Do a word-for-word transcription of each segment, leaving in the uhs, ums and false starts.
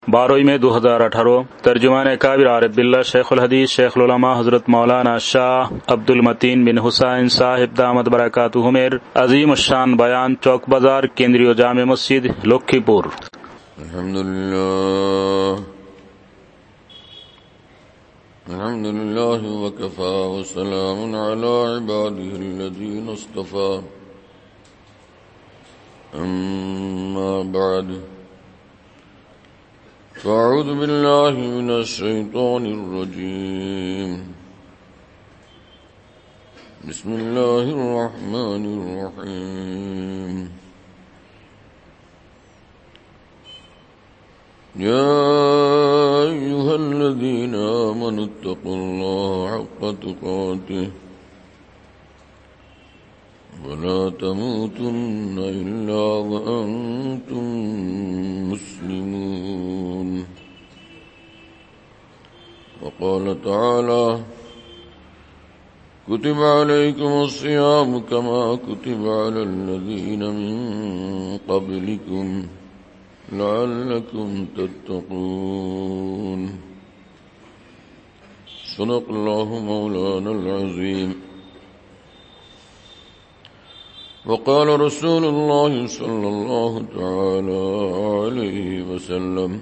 बारह मई दो हजार अठारह तर्जुमान काबिर आरिफ बिल्लाह शेखुल हदीस शेखुल उलमा हजरत मौलाना शाह अब्दुल मतीन बिन हुसैन साहिब दामद बरकातुहुमेर अजीम शान बयान चौक बाजार केंद्रीय जामे मस्जिद लखीपुर। अल्हम्दुलिल्लाह अल्हम्दुलिल्लाह व कफा व सलामुन अला इबादिहिल्लज़ीना इस्तफा अम्मा बअद फ़अऊज़ु बिल्लाहि मिनश शैतानिर रजीम बिस्मिल्लाहिर रहमानिर रहीम या अय्युहल्लज़ीना आमनुत्तक़ुल्लाहा हक़्क़ तुक़ातिह वला तमूतुन्ना इल्ला व अंतुम मुस्लिमून। वक़ाल तआला कुतिब अलैकुमुस्सियामु कमा कुतिब अलल्लज़ीना मिन क़ब्लिकुम लअल्लकुम तत्तक़ून। सदक़ल्लाहु मौलानल अज़ीम। वक़ाल रसूलुल्लाह सल्लल्लाहु तआला अलैहि वसल्लम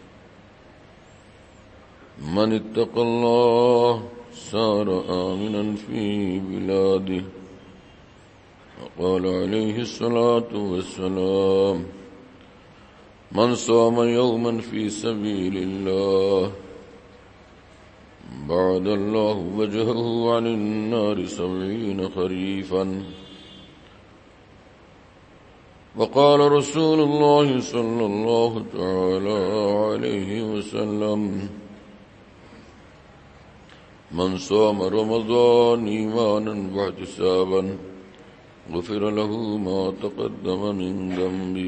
मन इत्तक़ल्लाह सार आमिनन फ़ी बिलादिहि। वक़ाल अलैहि सलातु वस्सलाम मन सामा यौमन फ़ी सबीलिल्लाह बअदल्लाहु वजहहु अनिन नारि सबईन ख़रीफ़न। वक़ाल रसूलुल्लाह सल्लल्लाहु तआला अलैहि वसल्लम मन सामा रमज़ान ईमानन वहतिसाबन गुफ़िर लहु मा तक़द्दम मिन ज़ंबिहि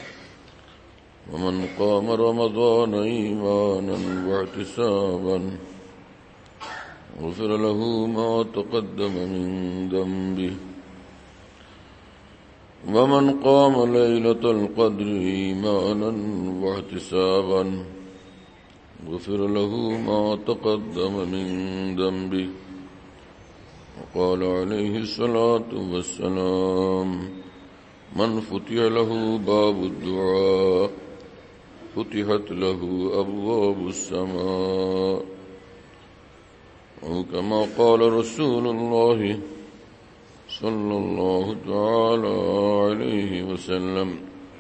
वमन क़ाम रमज़ान ईमानन वहतिसाबन गुफ़िर लहु मा तक़द्दम मिन ज़ंबिहि वमन क़ाम लैलतल क़द्र ईमानन वहतिसाबन गुफ़िर लहु मा तक़द्दम मिन ज़ंबिहि। वक़ाल अलैहि सलातु वस्सलाम मन फ़ुतिह लहु बाबुद्दुआ फ़ुतिहत लहु अब्वाबुस्समा। औ कमा क़ाल रसूलुल्लाह सल्लल्लाहु तआला अलैहि वसल्लम।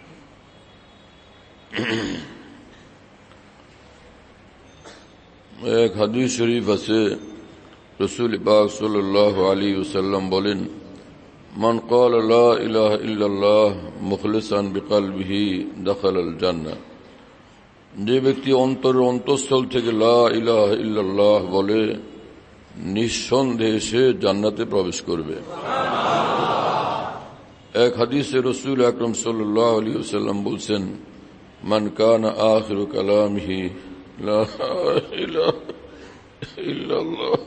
एक हदीस शरीफ আছে रसूल पाक सल्लल्लाहु अलैहि वसल्लम বলেন মান قال لا اله الا الله মুখলিসান বিকলবিহি দখালাল জান্নাহ। যে ব্যক্তি অন্তরের অন্তঃস্থল থেকে লা ইলাহা ইল্লাল্লাহ বলে নিঃসন্দেহে সে জান্নাতে প্রবেশ করবে। এক হাদিসে রাসূল আকরাম সাল্লাল্লাহু আলাইহি ওয়াসাল্লাম বলেন মান কানা আখিরু কালামিহি লা ইলাহা ইল্লাল্লাহ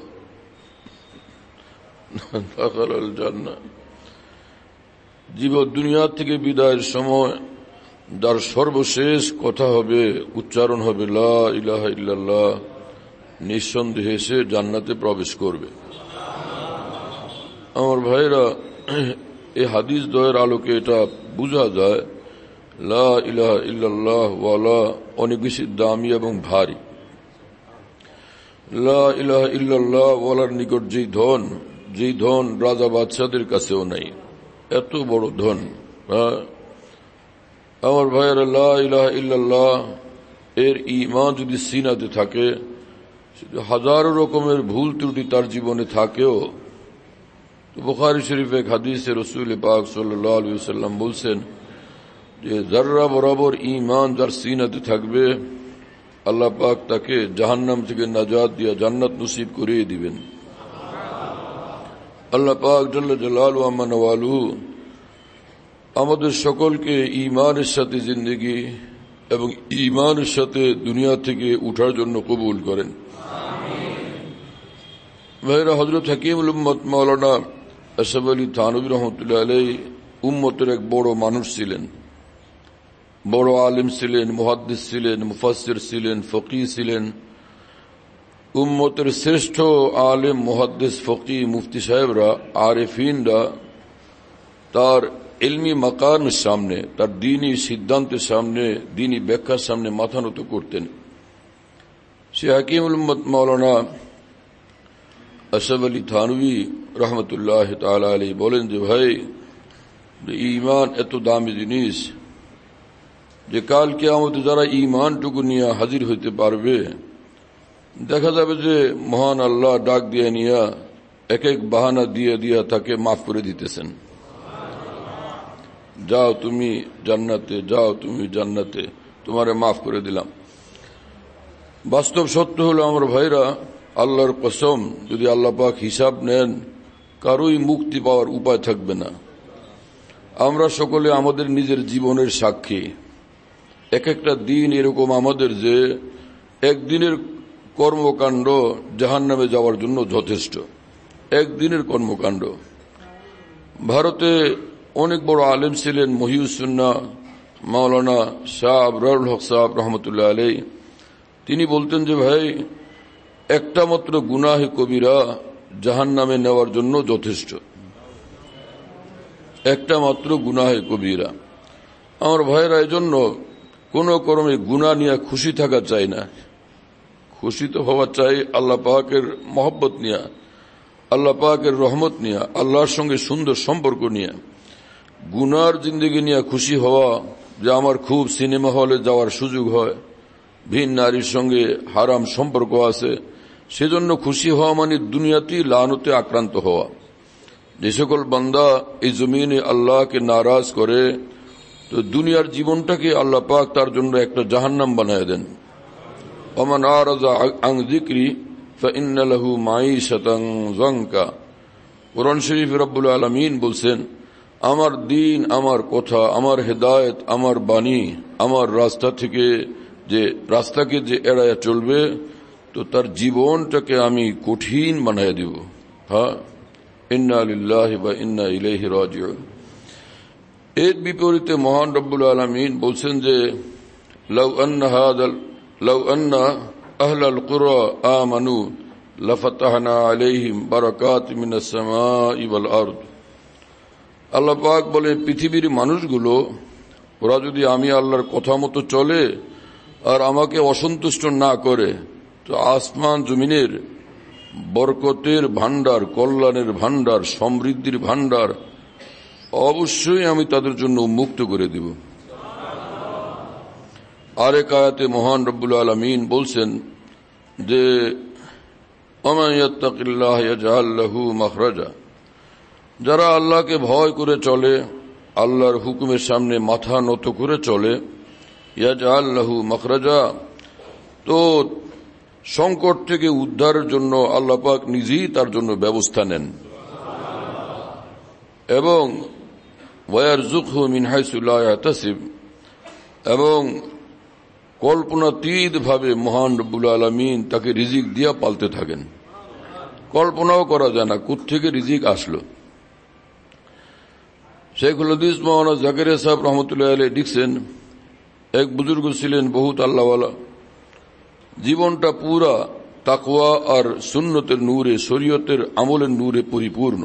দাখালাল জান্নাহ। জীবন দুনিয়া থেকে বিদায়ের সময় যার সর্বশেষ কথা হবে উচ্চারণ হবে লা ইলাহা ইল্লাল্লাহ নিঃসন্দেহে সে জান্নাতে প্রবেশ করবে। আমার ভাইরা, এই হাদিস দ্বয়ের আলোকে এটা বোঝা যায় লা ইলাহা ইল্লাল্লাহ ওয়ালা অনেক বেশি দামি এবং ভারী। লা ইলাহা ইল্লাল্লাহ ওয়ালার নিকট যেই ধন যেই ধন রাজা বাদশাদের কাছেও নাই, এত বড় ধন। আমার ভাইরা, লা ইলাহা ইল্লাল্লাহ এর ঈমান যদি সিনাতে থাকে, হাজারো রকমের ভুল ত্রুটি তার জীবনে থাকেও, তো বুখারী শরীফে এক হাদিসে রাসূল পাক সাল্লাল্লাহু আলাইহি ওয়াসাল্লাম বলেন যে যাররা বরাবর ঈমান যার সিনাতে থাকবে আল্লাহ পাক তাকে জাহান্নাম থেকে নাজাত দিয়ে জান্নাত নসিব করিয়ে দিবেন। আল্লাহ পাক জাল্লা জালালুহু আম্মা নওয়ালুহু আমাদের সকলকে ঈমানের সাথে জিন্দেগি এবং ঈমানের সাথে দুনিয়া থেকে উঠার জন্য কবুল করেন। ভাইরা, হযরত হাকিমুল উম্মত মাওলানা আশরাফ আলী থানভী রহমাতুল্লাহ আলাইহি উম্মতের এক বড় মানুষ ছিলেন। বড় আলিম ছিলেন, মুহাদ্দিস ছিলেন, মুফাসসির ছিলেন, ফকিহ ছিলেন। উম্মতের শ্রেষ্ঠ আলিম, মুহাদ্দিস, ফকিহ, মুফতি সাহেবরা, আরিফিনরা তার ইলমি মাকামের সামনে, তার দ্বীনি সিদ্ধান্তের সামনে, দ্বীনি ব্যাখ্যার সামনে মাথা নত করতেন। সে হাকিমুল উম্মত মাওলানা আশরাফ আলী থানভী রহমতুল্লাহ তাআলা আলাইহি বলেন যে ভাই, ঈমান এত দামি জিনিস যে কাল কিয়ামতে যারা ঈমানটুকু নিয়ে হাজির হইতে পারবে, দেখা যাবে যে মহান আল্লাহ ডাক দিয়ে নিয়ে এক এক বাহানা দিয়ে দিয়ে তাকে মাফ করে দিতেছেন। যাও তুমি জান্নাতে, যাও তুমি জান্নাতে, তোমারে মাফ করে দিলাম। বাস্তব সত্য হলো আমার ভাইরা, আল্লাহর কসম, যদি আল্লাহ পাক হিসাব নেন কারোই মুক্তি পাওয়ার উপায় থাকবে না। আমরা সকলে আমাদের নিজের জীবনের সাক্ষী। এক একটা দিন এরকম আমাদের যে একদিনের কর্মকাণ্ড জাহান্নামে যাওয়ার জন্য যথেষ্ট। একদিনের কর্মকাণ্ড। ভারতে অনেক বড় আলেম ছিলেন মহিউস সুন্নাহ মাওলানা শাহ আবরারুল হক সাহেব রহমতুল্লাহ আলাইহি। তিনি বলতেন যে ভাই, একটা মাত্র গুনাহে কবিরা জাহান্নামে নেওয়ার জন্য যথেষ্ট। একটা মাত্র গুনাহে কবিরা। আমার ভাইরা, এজন্য কোন কর্মে গুনাহ নিয়ে খুশি থাকা চাই না। খুশি তো হওয়া চাই আল্লাহ পাকের মহব্বত নিয়ে, আল্লাহ পাকের রহমত নিয়ে, আল্লাহর সঙ্গে সুন্দর সম্পর্ক নিয়ে। গুনার জিন্দগি নিয়ে খুশি হওয়া, যে আমার খুব সিনেমা হলে যাওয়ার সুযোগ হয়, ভিন নারীর সঙ্গে হারাম সম্পর্ক আছে, সেজন্য খুশি হওয়া মানে দুনিয়াতেই লানতে আক্রান্ত হওয়া। যে সকল বান্দা এই জমিনে আল্লাহকে নারাজ করে, তো দুনিয়ার জীবনটাকে আল্লাহ পাক তার জন্য একটা জাহান্নাম বানায় দেন। ওমান আরাযা আন যিকরি ফাইন্না লাহু মাঈশাতান যানকা। কোরআন শরীফে রব্বুল আলামিন বলছেন, আমার দিন, আমার কথা, আমার হেদায়েত, আমার বাণী, আমার রাস্তা থেকে যে রাস্তাকে যে এড়ায়া চলবে, তো তার জীবনটাকে আমি কঠিন বানায় দিব। হ্যাঁ, ইন্না লিল্লাহি ওয়া ইন্না ইলাইহি রাজিউন। এর বিপরীতে মহান রব্বুল আলামিন বলছেন যে লাউ আন্না হাদাল লাউ আন্না আহলাল কুরা আমানু লাফাতাহনা আলাইহিম বারাকাতিম মিনাস সামাই ওয়াল আরদ। আল্লাহ পাক বলে, পৃথিবীর মানুষগুলো ওরা যদি আমি আল্লাহর কথা মতো চলে আর আমাকে অসন্তুষ্ট না করে, তো আসমান জমিনের বরকতের ভান্ডার, কল্যাণের ভান্ডার, সমৃদ্ধির ভান্ডার অবশ্যই আমি তাদের জন্য উন্মুক্ত করে দিব। আরেক আয়াতে মহান রব্বুল আলামিন বলছেন যে ওমান ইয়াত্তাকিল্লাহ ইয়াজআল লাহু মাখরাজা। যারা আল্লাহকে ভয় করে চলে, আল্লাহর হুকুমের সামনে মাথা নত করে চলে, ইয়াজআল লাহু মাখরাজা, তো সংকট থেকে উদ্ধারের জন্য আল্লাহ পাক নিজেই তার জন্য ব্যবস্থা নেন। এবং ওয়ারযুকহু মিন হাইসু লা ইয়াহতাসিব, এবং কল্পনাতীত ভাবে মহান রব্বুল আলামিন তাকে রিজিক দিয়া পালতে থাকেন। কল্পনাও করা যায় না কোত্থেকে রিজিক আসলো। শেখুল হাদিস মাওলানা জাকারিয়া সাহেব রহমতুল্লাহ আলাইহি লিখছেন, এক বুজুর্গ ছিলেন বহুত আল্লাহওয়ালা, জীবনটা পুরা তাকওয়া আর সুন্নতের নূরে, শরীয়তের আমলের নূরে পরিপূর্ণ।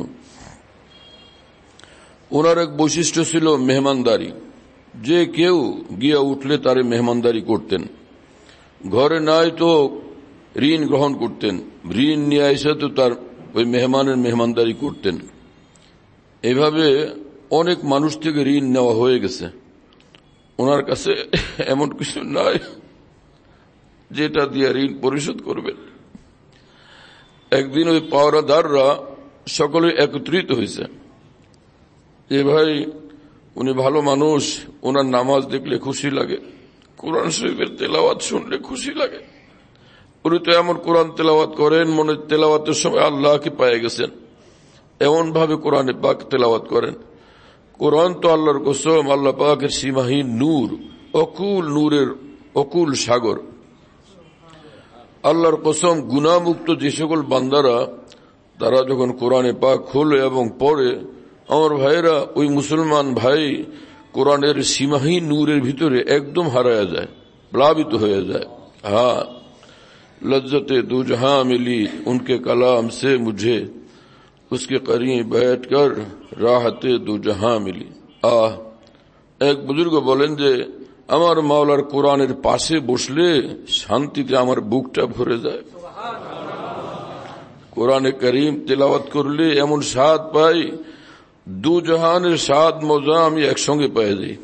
ওনার এক বৈশিষ্ট্য ছিল মেহমানদারি। যে কেউ গিয়া উঠলে তারে মেহমানদারি করতেন। ঘরে নাই তো ঋণ গ্রহণ করতেন, ঋণ নিয়ে এসে তো তার ওই মেহমানের মেহমানদারি করতেন। এভাবে অনেক মানুষ থেকে ঋণ নেওয়া হয়ে গেছে। ওনার কাছে এমন কিছু নাই যেটা দিয়ে ঋণ পরিশোধ করবেন। একদিন ওই পাওরাদাররা সকলে একত্রিত হয়েছে যে ভাই, উনি ভালো মানুষ, ওনার নামাজ দেখলে খুশি লাগে, কোরআন শরীফের তেলাওয়াত শুনলে খুশি লাগে। উনি তো এমন কোরআন তেলাওয়াত করেন, মনে তেলাওয়াতের সময় আল্লাহকে পেয়ে গেছেন, এমন ভাবে কোরআনে পাক তেলাওয়াত করেন। কোরআন তো আল্লাহর কসম, আল্লাহ পাকের সীমাহীন নূর, অকুল নূরের অকুল সাগর। আল্লাহর কসম, গুনাহমুক্ত যে সকল বান্দারা তারা যখন কোরআনে পাক খোলে এবং পড়ে, আমার ভাইরা, ওই মুসলমান ভাই কোরআনের সীমাহীন নূরের ভিতরে একদম হারায়া যায়, প্লাবিত হয়ে যায়। হ্যাঁ, लज्जते दो जहां मिली उनके कलाम से मुझे, उसके करीब बैठकर राहते दो जहां मिली। আহ এক বুজুর্গ বলেন যে আমার মাওলার কোরআনের পাশে বসলে শান্তিতে আমার বুকটা ভরে যায়। কোরআনে করিম তেলাওয়াত করলে এমন স্বাদ পাই, দু জাহানের স্বাদ মজা আমি একসঙ্গে পেয়ে যাই।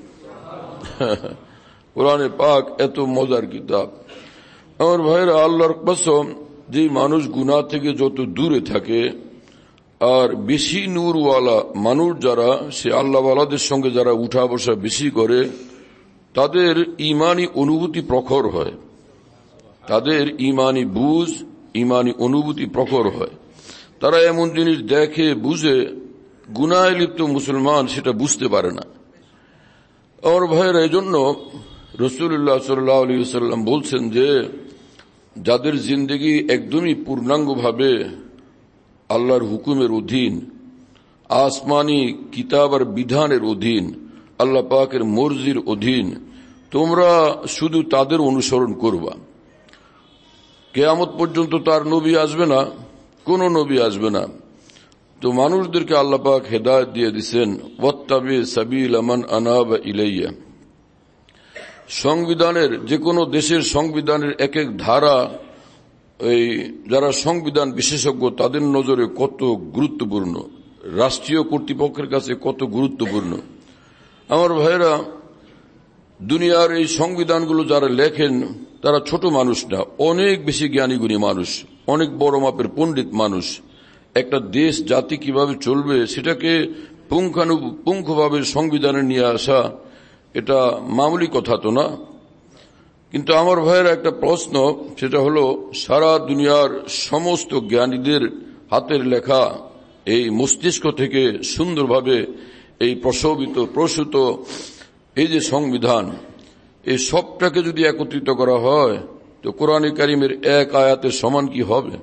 কোরআনে পাক এত মজার কিতাব। আমার ভাইরা, আল্লাহর কসম, যে মানুষ গুনাহ থেকে যত দূরে থাকে আর বেশি নূরওয়ালা মানুষ যারা, সে আল্লাহওয়ালাদের সঙ্গে যারা উঠা বসা বেশি করে, তাদের ইমানি অনুভূতি প্রখর হয়, তাদের ইমানি বুঝ, ইমানি অনুভূতি প্রখর হয়। তারা এমন জিনিস দেখে, বুঝে, গুনাহে লিপ্ত মুসলমান সেটা বুঝতে পারে না। আমার ভাইরা, এই জন্য রাসূলুল্লাহ সাল্লাল্লাহু আলাইহি ওয়াসাল্লাম বলছেন যে যাদের জিন্দেগি একদমই পূর্ণাঙ্গভাবে আল্লাহর হুকুমের অধীন, আসমানি কিতাব আর বিধানের অধীন, আল্লাহ পাকের মর্জির অধীন, তোমরা শুধু তাদের অনুসরণ করবা। কিয়ামত পর্যন্ত তার নবী আসবে না, কোন নবী আসবে না। তো মানুষদেরকে আল্লাহ পাক হেদায়েত দিয়ে দিচ্ছেন, ওয়াত্তাবি সাবিল মান আনাবা ইলাইয়া। সংবিধানের, যে কোনো দেশের সংবিধানের এক এক ধারা, এই যারা সংবিধান বিশেষজ্ঞ তাদের নজরে কত গুরুত্বপূর্ণ, রাষ্ট্রীয় কর্তৃপক্ষের কাছে কত গুরুত্বপূর্ণ। আমার ভাইরা, দুনিয়ার এই সংবিধানগুলো যারা লেখেন তারা ছোট মানুষ না, অনেক বেশি জ্ঞানীগুণী মানুষ, অনেক বড় মাপের পণ্ডিত মানুষ। একটা দেশ জাতি কিভাবে চলবে সেটাকে পুঙ্খানুপুঙ্খভাবে সংবিধানে নিয়ে আসা, এটা মামুলি কথা তো না। কিন্তু আমার ভাইয়ের একটা প্রশ্ন, সেটা হলো সারা দুনিয়ার সমস্ত জ্ঞানীদের হাতের লেখা এই মস্তিষ্ক থেকে সুন্দরভাবে এই প্রসবিত প্রসূত এই যে সংবিধান, এই সবটাকে যদি একত্রিত করা হয় তো কোরআনে কারিমের এক আয়াতের সমান কি হবে?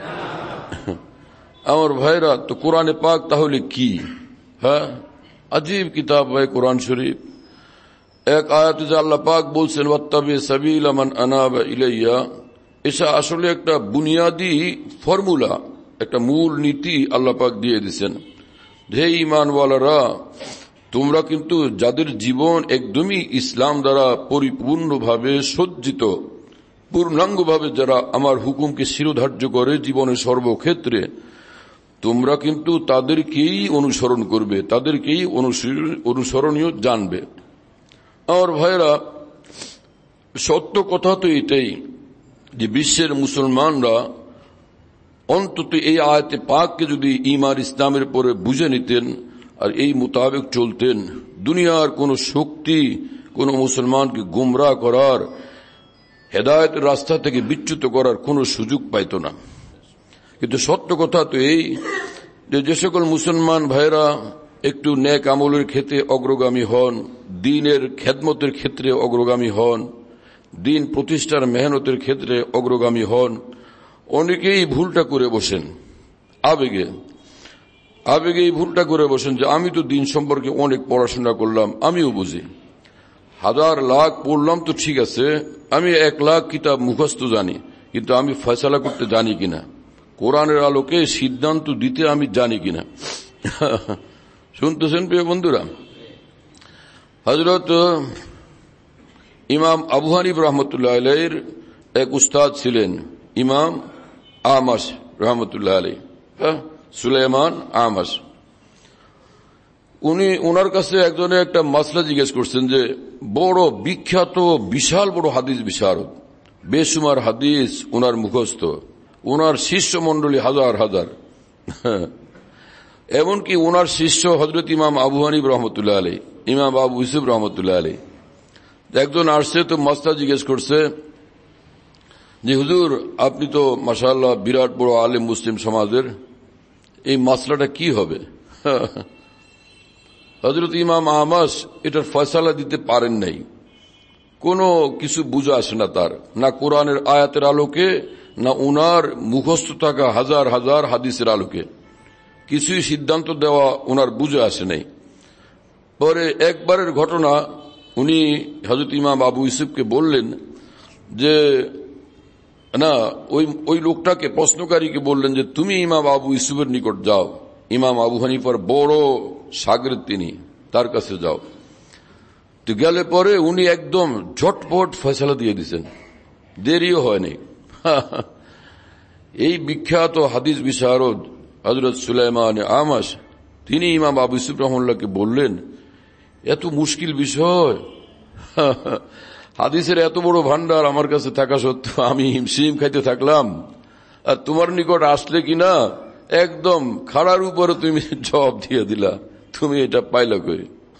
আমার ভাইরা, তো কোরআনে পাক তাহলে কি? হ্যাঁ, আজীব কিতাব ভাই কোরআন শরীফ। এক আয়াতে যে আল্লাহ পাক বলছেন ওয়াত্তাবি সাবিলা মান আনাবা ইলাইয়া, এটা আসলে একটা বুনিয়াদী ফর্মুলা, একটা মূল নীতি আল্লাহ পাক দিয়ে দিয়েছেন। হে ঈমানওয়ালারা, তোমরা কিন্তু যাদের জীবন একদমই ইসলাম দ্বারা পরিপূর্ণভাবে সজ্জিত, পূর্ণাঙ্গভাবে যারা আমার হুকুমকে শিরোধার্য করে জীবনের সর্বক্ষেত্রে, তোমরা কিন্তু তাদেরকেই অনুসরণ করবে, তাদেরকেই অনুসরণীয় জানবে। আমার ভাইরা, সত্য কথা তো এটাই যে বিশ্বের মুসলমানরা অন্তত এই আয়াতে পাককে যদি ঈমান ইসলামের পরে বুঝে নিতেন আর এই মোতাবেক চলতেন, দুনিয়ার কোন শক্তি কোন মুসলমানকে গুমরাহ করার, হেদায়েতের রাস্তা থেকে বিচ্যুত করার কোন সুযোগ পাইত না। কিন্তু সত্য কথা তো এই যে যে সকল মুসলমান ভাইরা একটু নেক আমলের ক্ষেত্রে অগ্রগামী হন, দ্বীনের খেদমতের ক্ষেত্রে অগ্রগামী হন, দ্বীন প্রতিষ্ঠার মেহনতের ক্ষেত্রে অগ্রগামী হন, অনেকেই ভুলটা করে বসেন, আবেগে আবেগে এই ভুলটা করে বসেন যে আমি তো দ্বীন সম্পর্কে অনেক পড়াশোনা করলাম, আমিও বুঝি, হাজার লাখ পড়লাম তো ঠিক আছে, আমি এক লাখ কিতাব মুখস্থ জানি, কিন্তু আমি ফয়সালা করতে জানি কিনা, কোরআনের আলোকে সিদ্ধান্ত দিতে আমি জানি কিনা। শুনতেছেন প্রিয় বন্ধুরা? হযরত ইমাম আবু হানিফা রাহমাতুল্লাহ আলাইহির এক উস্তাদ ছিলেন, ইমাম আমাশ রাহমাতুল্লাহ আলাইহি, সুলাইমান আমাশ। উনি ওনার কাছে একজনে একটা মাসলা জিজ্ঞেস করছেন যে বড় বিখ্যাত বিশাল বড় হাদিস বিশারদ, বেসুমার হাদিস ওনার মুখস্থ, ওনার শিষ্য মন্ডলী হাজার হাজার, এমনকি ওনার শিষ্য হযরত ইমাম আবু হানিফা রহমতুল্লাহ আলাইহি, ইমাম আবু ইউসুফ রহমতুল্লাহ আলাইহি। একজন আসছে তো মাসলা জিজ্ঞেস করছে যে হুজুর, আপনি তো মাশাআল্লাহ বিরাট বড় আলেম মুসলিম সমাজের, এই মাসলাটা কি হবে? হযরত ইমাম আমাশ এটার ফয়সালা দিতে পারেন নাই, কোনো কিছু বুঝে আসে না তার, না কোরআনের আয়াতের আলোকে, না উনার মুখস্থ থাকা হাজার হাজার হাদিসের আলোকে কিছুই সিদ্ধান্ত দেওয়া উনার বুঝে আসে নাই। পরে একবারের ঘটনা উনি হযরত ইমাম আবু ইউসুফকে বললেন যে না, ওই ওই লোকটাকে প্রশ্নকারীকে বললেন যে তুমি ইমাম আবু ইউসুফের নিকট যাও, ইমাম আবু হানিফার বড় শাগির্দ তিনি, তার কাছে যাও। তো গেলে পরে উনি একদম ঝটপট ফয়সালা দিয়ে দিচ্ছেন, দেরিও হয়নি। এই বিখ্যাত হাদিস বিশারদ হযরত সুলাইমান আমাশ তিনি ইমাম আবু ইউসুফ রাহমাতুল্লাহকে বললেন, এত মুশকিল বিষয়, হাদিসের এত বড় ভান্ডার আমার কাছে থাকা সত্ত্বেও আমি হিমশিম খাইতে থাকলাম, আর তোমার নিকট আসলে কিনা একদম খাড়ার উপরে তুমি জবাব দিয়ে দিলা, তুমি এটা পাইলা কই?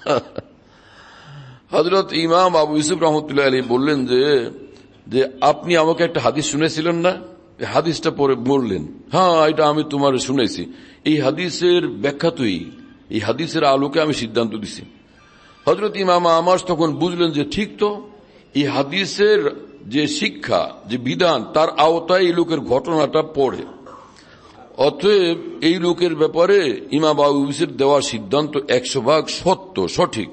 হযরত ইমাম আবু ইউসুফ রাহমাতুল্লাহ আলাইহি বললেন যে যে আপনি আমাকে একটা হাদিস শুনেছিলেন না, হাদিসটা পরে বললেন, হ্যাঁ এটা আমি তোমার শুনেছি, এই হাদিসের ব্যাখ্যা তুই, এই হাদিসের আলোকে আমি সিদ্ধান্ত দিছি। হযরত ইমাম আমাশ তখন বুঝলেন যে ঠিক তো, এই হাদিসের যে শিক্ষা, যে বিধান, তার আওতায় এই লোকের ঘটনাটা পড়ে, অতএব এই লোকের ব্যাপারে ইমাম আবু ইউসুফের দেওয়া সিদ্ধান্ত একশো ভাগ সত্য, সঠিক।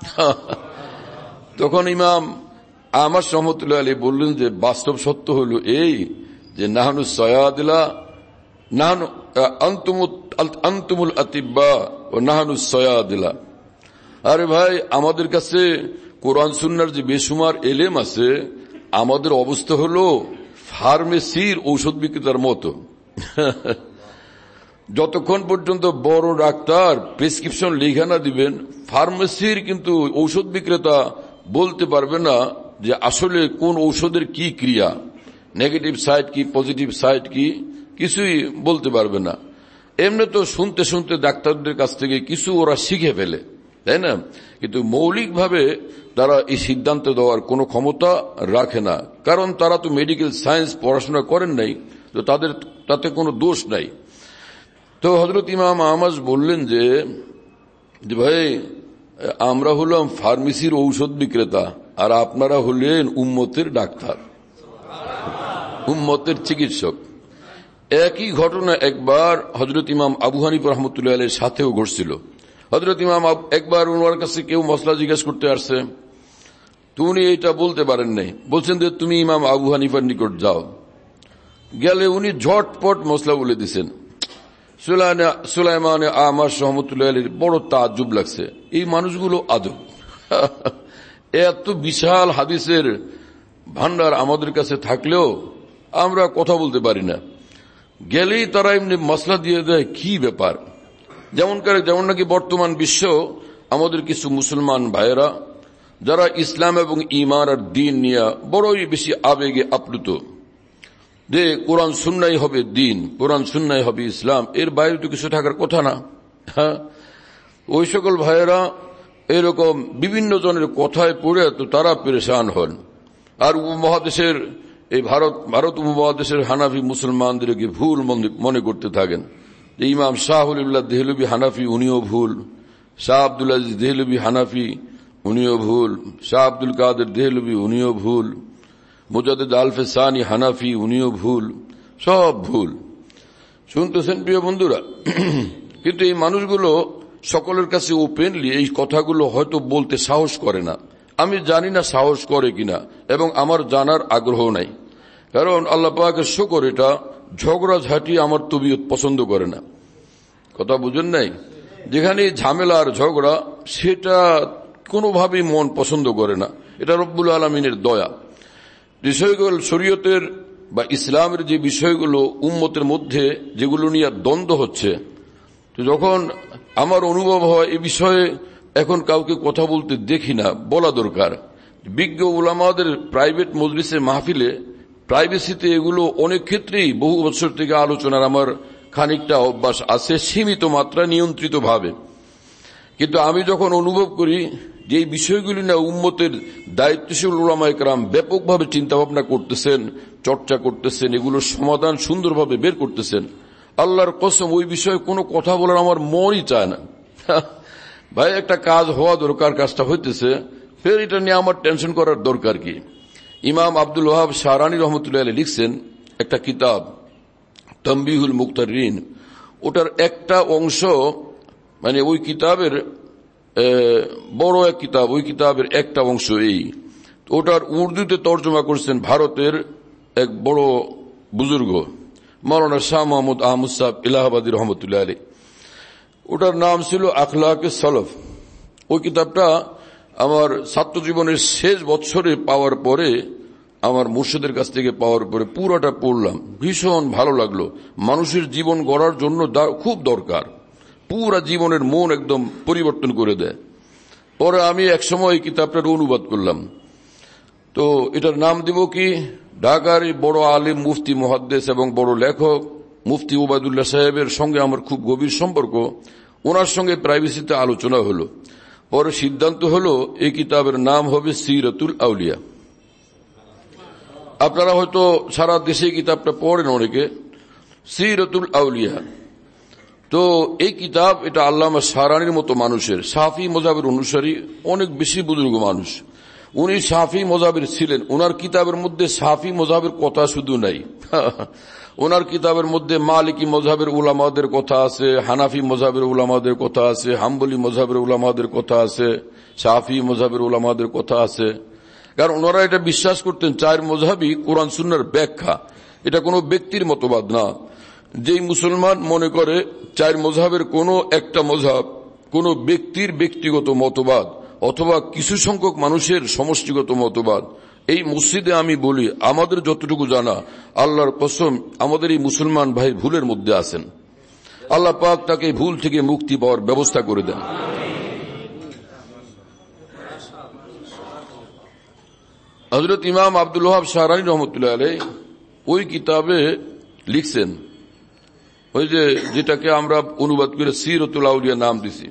তখন ইমাম আমাশ রাহমাতুল্লাহ আলাইহি বললেন যে বাস্তব সত্য হলো এই যে নাহনু সয়াদিলা, নাহনু আনতুমুল আতিব্বা ও নাহনু সয়াদিলা। আরে ভাই, আমাদের কাছে কোরআন সুন্নাহর যে বেশুমার এলেম আছে, আমাদের অবস্থা হলো ফার্মেসির ঔষধ বিক্রেতার মতো। যতক্ষণ পর্যন্ত বড় ডাক্তার প্রেসক্রিপশন লেখা না দিবেন, ফার্মেসির কিন্তু ঔষধ বিক্রেতা বলতে পারবে না যে আসলে কোন ঔষধের কি ক্রিয়া, নেগেটিভ সাইড কি, পজিটিভ সাইড কি, কিছুই বলতে পারবে না। এমনি তো শুনতে শুনতে ডাক্তারদের কাছ থেকে কিছু ওরা শিখে ফেলে, তাই না? কিন্তু মৌলিকভাবে তারা এই সিদ্ধান্ত দেওয়ার কোনো ক্ষমতা রাখে না, কারণ তারা তো মেডিকেল সায়েন্স পড়াশোনা করেন নাই, তো তাদের তাতে কোনো দোষ নাই। তো হযরত ইমাম আমাশ বললেন যে ভাই, আমরা হলাম ফার্মেসির ঔষধ বিক্রেতা, আর আপনারা হলেন উম্মতের ডাক্তার, উম্মতের চিকিৎসক। একই ঘটনা একবার হযরত ইমাম আবু হানিফা রাহমাতুল্লাহ আলাইহির সাথেও ঘটছিল। হযরত ইমাম একবার ওনার কাছে কেউ মসলা জিজ্ঞাসা করতে আসছে, তো উনি এটা বলতে পারেন নাই, বলছেন যে তুমি ইমাম আবু হানিফার নিকট যাও। গেলে উনি ঝটপট মসলা বলে দিচ্ছেন। সুলাইমান আমাশ রাহমাতুল্লাহ আলাইহির বড় তাজ্জুব লাগছে, এই মানুষগুলো আজব, এত বিশাল হাদিসের ভান্ডার আমাদের কাছে থাকলেও আমরা কথা বলতে পারি না। গেলেই তারা এমনি মসলা দিয়ে দেয়, কি ব্যাপার? যেমন করে যেমন নাকি বর্তমান বিশ্ব আমাদের কিছু মুসলমান ভাইয়েরা যারা ইসলাম এবং ঈমান আর দ্বীন নিয়ে বড়ই বেশি আবেগে আপ্লুত, যে কোরআন সুন্নাহই হবে দ্বীন, কোরআন সুন্নাহই হবে ইসলাম, এর বাইরে তো কিছু থাকার কথা না। হ্যাঁ, ওই সকল ভাইয়েরা এরকম বিভিন্ন জনের কথায় পড়ে তো তারা পেরেশান হন, আর উপমহাদেশের এই ভারত ভারত উপমহাদেশের হানাফি মুসলমানদেরকে ভুল মনে করতে থাকেন। ইমাম শাহ ওলিউল্লাহ দেহলভী হানাফি, উনিও ভুল, শাহ আব্দুল আজিজ দেহলভী হানাফি, উনিও ভুল, শাহ আব্দুল কাদের দেহলভী উনিও ভুল, মুজাদ্দিদ আলফে সানি হানাফি উনিও ভুল, সব ভুল। শুনতেছেন প্রিয় বন্ধুরা? কিন্তু এই মানুষগুলো সকলের কাছে ওপেনলি এই কথাগুলো হয়তো বলতে সাহস করে না। আমি জানি না সাহস করে কিনা, এবং আমার জানার আগ্রহ নাই, কারণ আল্লাহ পাকের শুকর, এটা ঝগড়া ঝাঁটি আমার তবিয়ত পছন্দ করে না। কথা বুঝেন নাই? যেখানে ঝামেলা আর ঝগড়া, সেটা কোনোভাবেই মন পছন্দ করে না। এটা রব্বুল আলামিনের দয়া। বিষয়গুলো শরীয়তের বা ইসলামের যে বিষয়গুলো উম্মতের মধ্যে যেগুলো নিয়ে দ্বন্দ্ব হচ্ছে, তো যখন আমার অনুভব হয় এ বিষয়ে এখন কাউকে কথা বলতে দেখি না, বলা দরকার। বিজ্ঞ উলামাদের প্রাইভেট মজলিসে মাহফিলে প্রাইভেসিতে এগুলো অনেক ক্ষেত্রেই বহু বছর থেকে আলোচনার আমার খানিকটা অভ্যাস আছে, সীমিত মাত্রা, নিয়ন্ত্রিত ভাবে। কিন্তু আমি যখন অনুভব করি যে এই বিষয়গুলি না উম্মতের দায়িত্বশীল উলামায়ে কেরাম ব্যাপকভাবে চিন্তা ভাবনা করতেছেন, চর্চা করতেছেন, এগুলোর সমাধান সুন্দরভাবে বের করতেছেন, আল্লাহর কসম ওই বিষয়ে কোনো কথা বলার আমার মনই চায় না। ভাই, একটা কাজ হওয়া দরকার, কাজটা হইতেছে, ফের এটা নিয়ে আমার টেনশন করার দরকার কি? ইমাম আব্দুল ওয়াহাব শাহরানী রহমতুল্লাহ আলাইহি লিখছেন একটা কিতাব তানবীহুল মুক্তারিন, ওটার একটা অংশ, মানে ওই কিতাবের বড় এক কিতাব, ওই কিতাবের একটা অংশ এই। ওটার উর্দুতে তর্জমা করছেন ভারতের এক বড় বুজুর্গ মাওলানা শাহ মোহাম্মদ আহমদ সাহেব ইলাহাবাদী রহমতুল্লাহ আলী। ওটার নাম ছিল আখলাকে সলফ। ওই কিতাবটা আমার ছাত্র জীবনের শেষ বছরে পাওয়ার পরে, আমার মুর্শিদের কাছ থেকে পাওয়ার পরে পুরোটা পড়লাম, ভীষণ ভালো লাগলো। মানুষের জীবন গড়ার জন্য খুব দরকার, পুরা জীবনের মন একদম পরিবর্তন করে দেয়। পরে আমি একসময় এই কিতাবটার অনুবাদ করলাম। তো এটার নাম দিব কি, ঢাকার বড় আলিম মুফতি মুহাদ্দিস এবং বড় লেখক মুফতি ওবায়দুল্লাহ সাহেবের সঙ্গে আমার খুব গভীর সম্পর্ক। ওনার সঙ্গে প্রাইভেসিতে আলোচনা হলো, পরে সিদ্ধান্ত হলো এই কিতাবের নাম হবে সিরাতুল আউলিয়া। আপনারা হয়তো সারা দেশে কিতাবটা পড়েন অনেকে, সিরাতুল আউলিয়া। তো এই কিতাব এটা আল্লামা সারানির মতো মানুষের, শাফি মজাবের অনুসারী, অনেক বেশি বুজুর্গ মানুষ। উনি শাফি মজাবের ছিলেন। ওনার কিতাবের মধ্যে শাফি মজাবের কথা শুধু নাই, ওনার কিতাবের মধ্যে মালিকি মজাবের উলামাদের কথা আছে, হানাফি মজাবের উলামাদের কথা আছে, হাম্বলি মজাবের উলামাদের কথা আছে, শাফি মজাবের উলামাদের কথা আছে। কারণ ওনারা এটা বিশ্বাস করতেন চার মজাবই কোরআন সুন্নাহর ব্যাখ্যা, এটা কোনো ব্যক্তির মতবাদ না। যেই মুসলমান মনে করে চার মজাবের কোনো একটা মজাব কোনো ব্যক্তির ব্যক্তিগত মতবাদ অথবা কিছু সংখ্যক মানুষের সমষ্টিগত মতবাদ, এই মসজিদে আমি বলি আমাদের যতটুকু জানা, আল্লাহর কসম আমাদের এই মুসলমান ভাই ভুলের মধ্যে আছেন। আল্লাহ পাক তাকে ভুল থেকে মুক্তি পাওয়ার ব্যবস্থা করে দেন। হযরত ইমাম আব্দুল ওয়াহাব শাহরানী রহমতুল্লাহ আলাইহি ওই কিতাবে লিখছেন, ওই যে যেটাকে আমরা অনুবাদ করে সিরাতুল আউলিয়া নাম দিছি,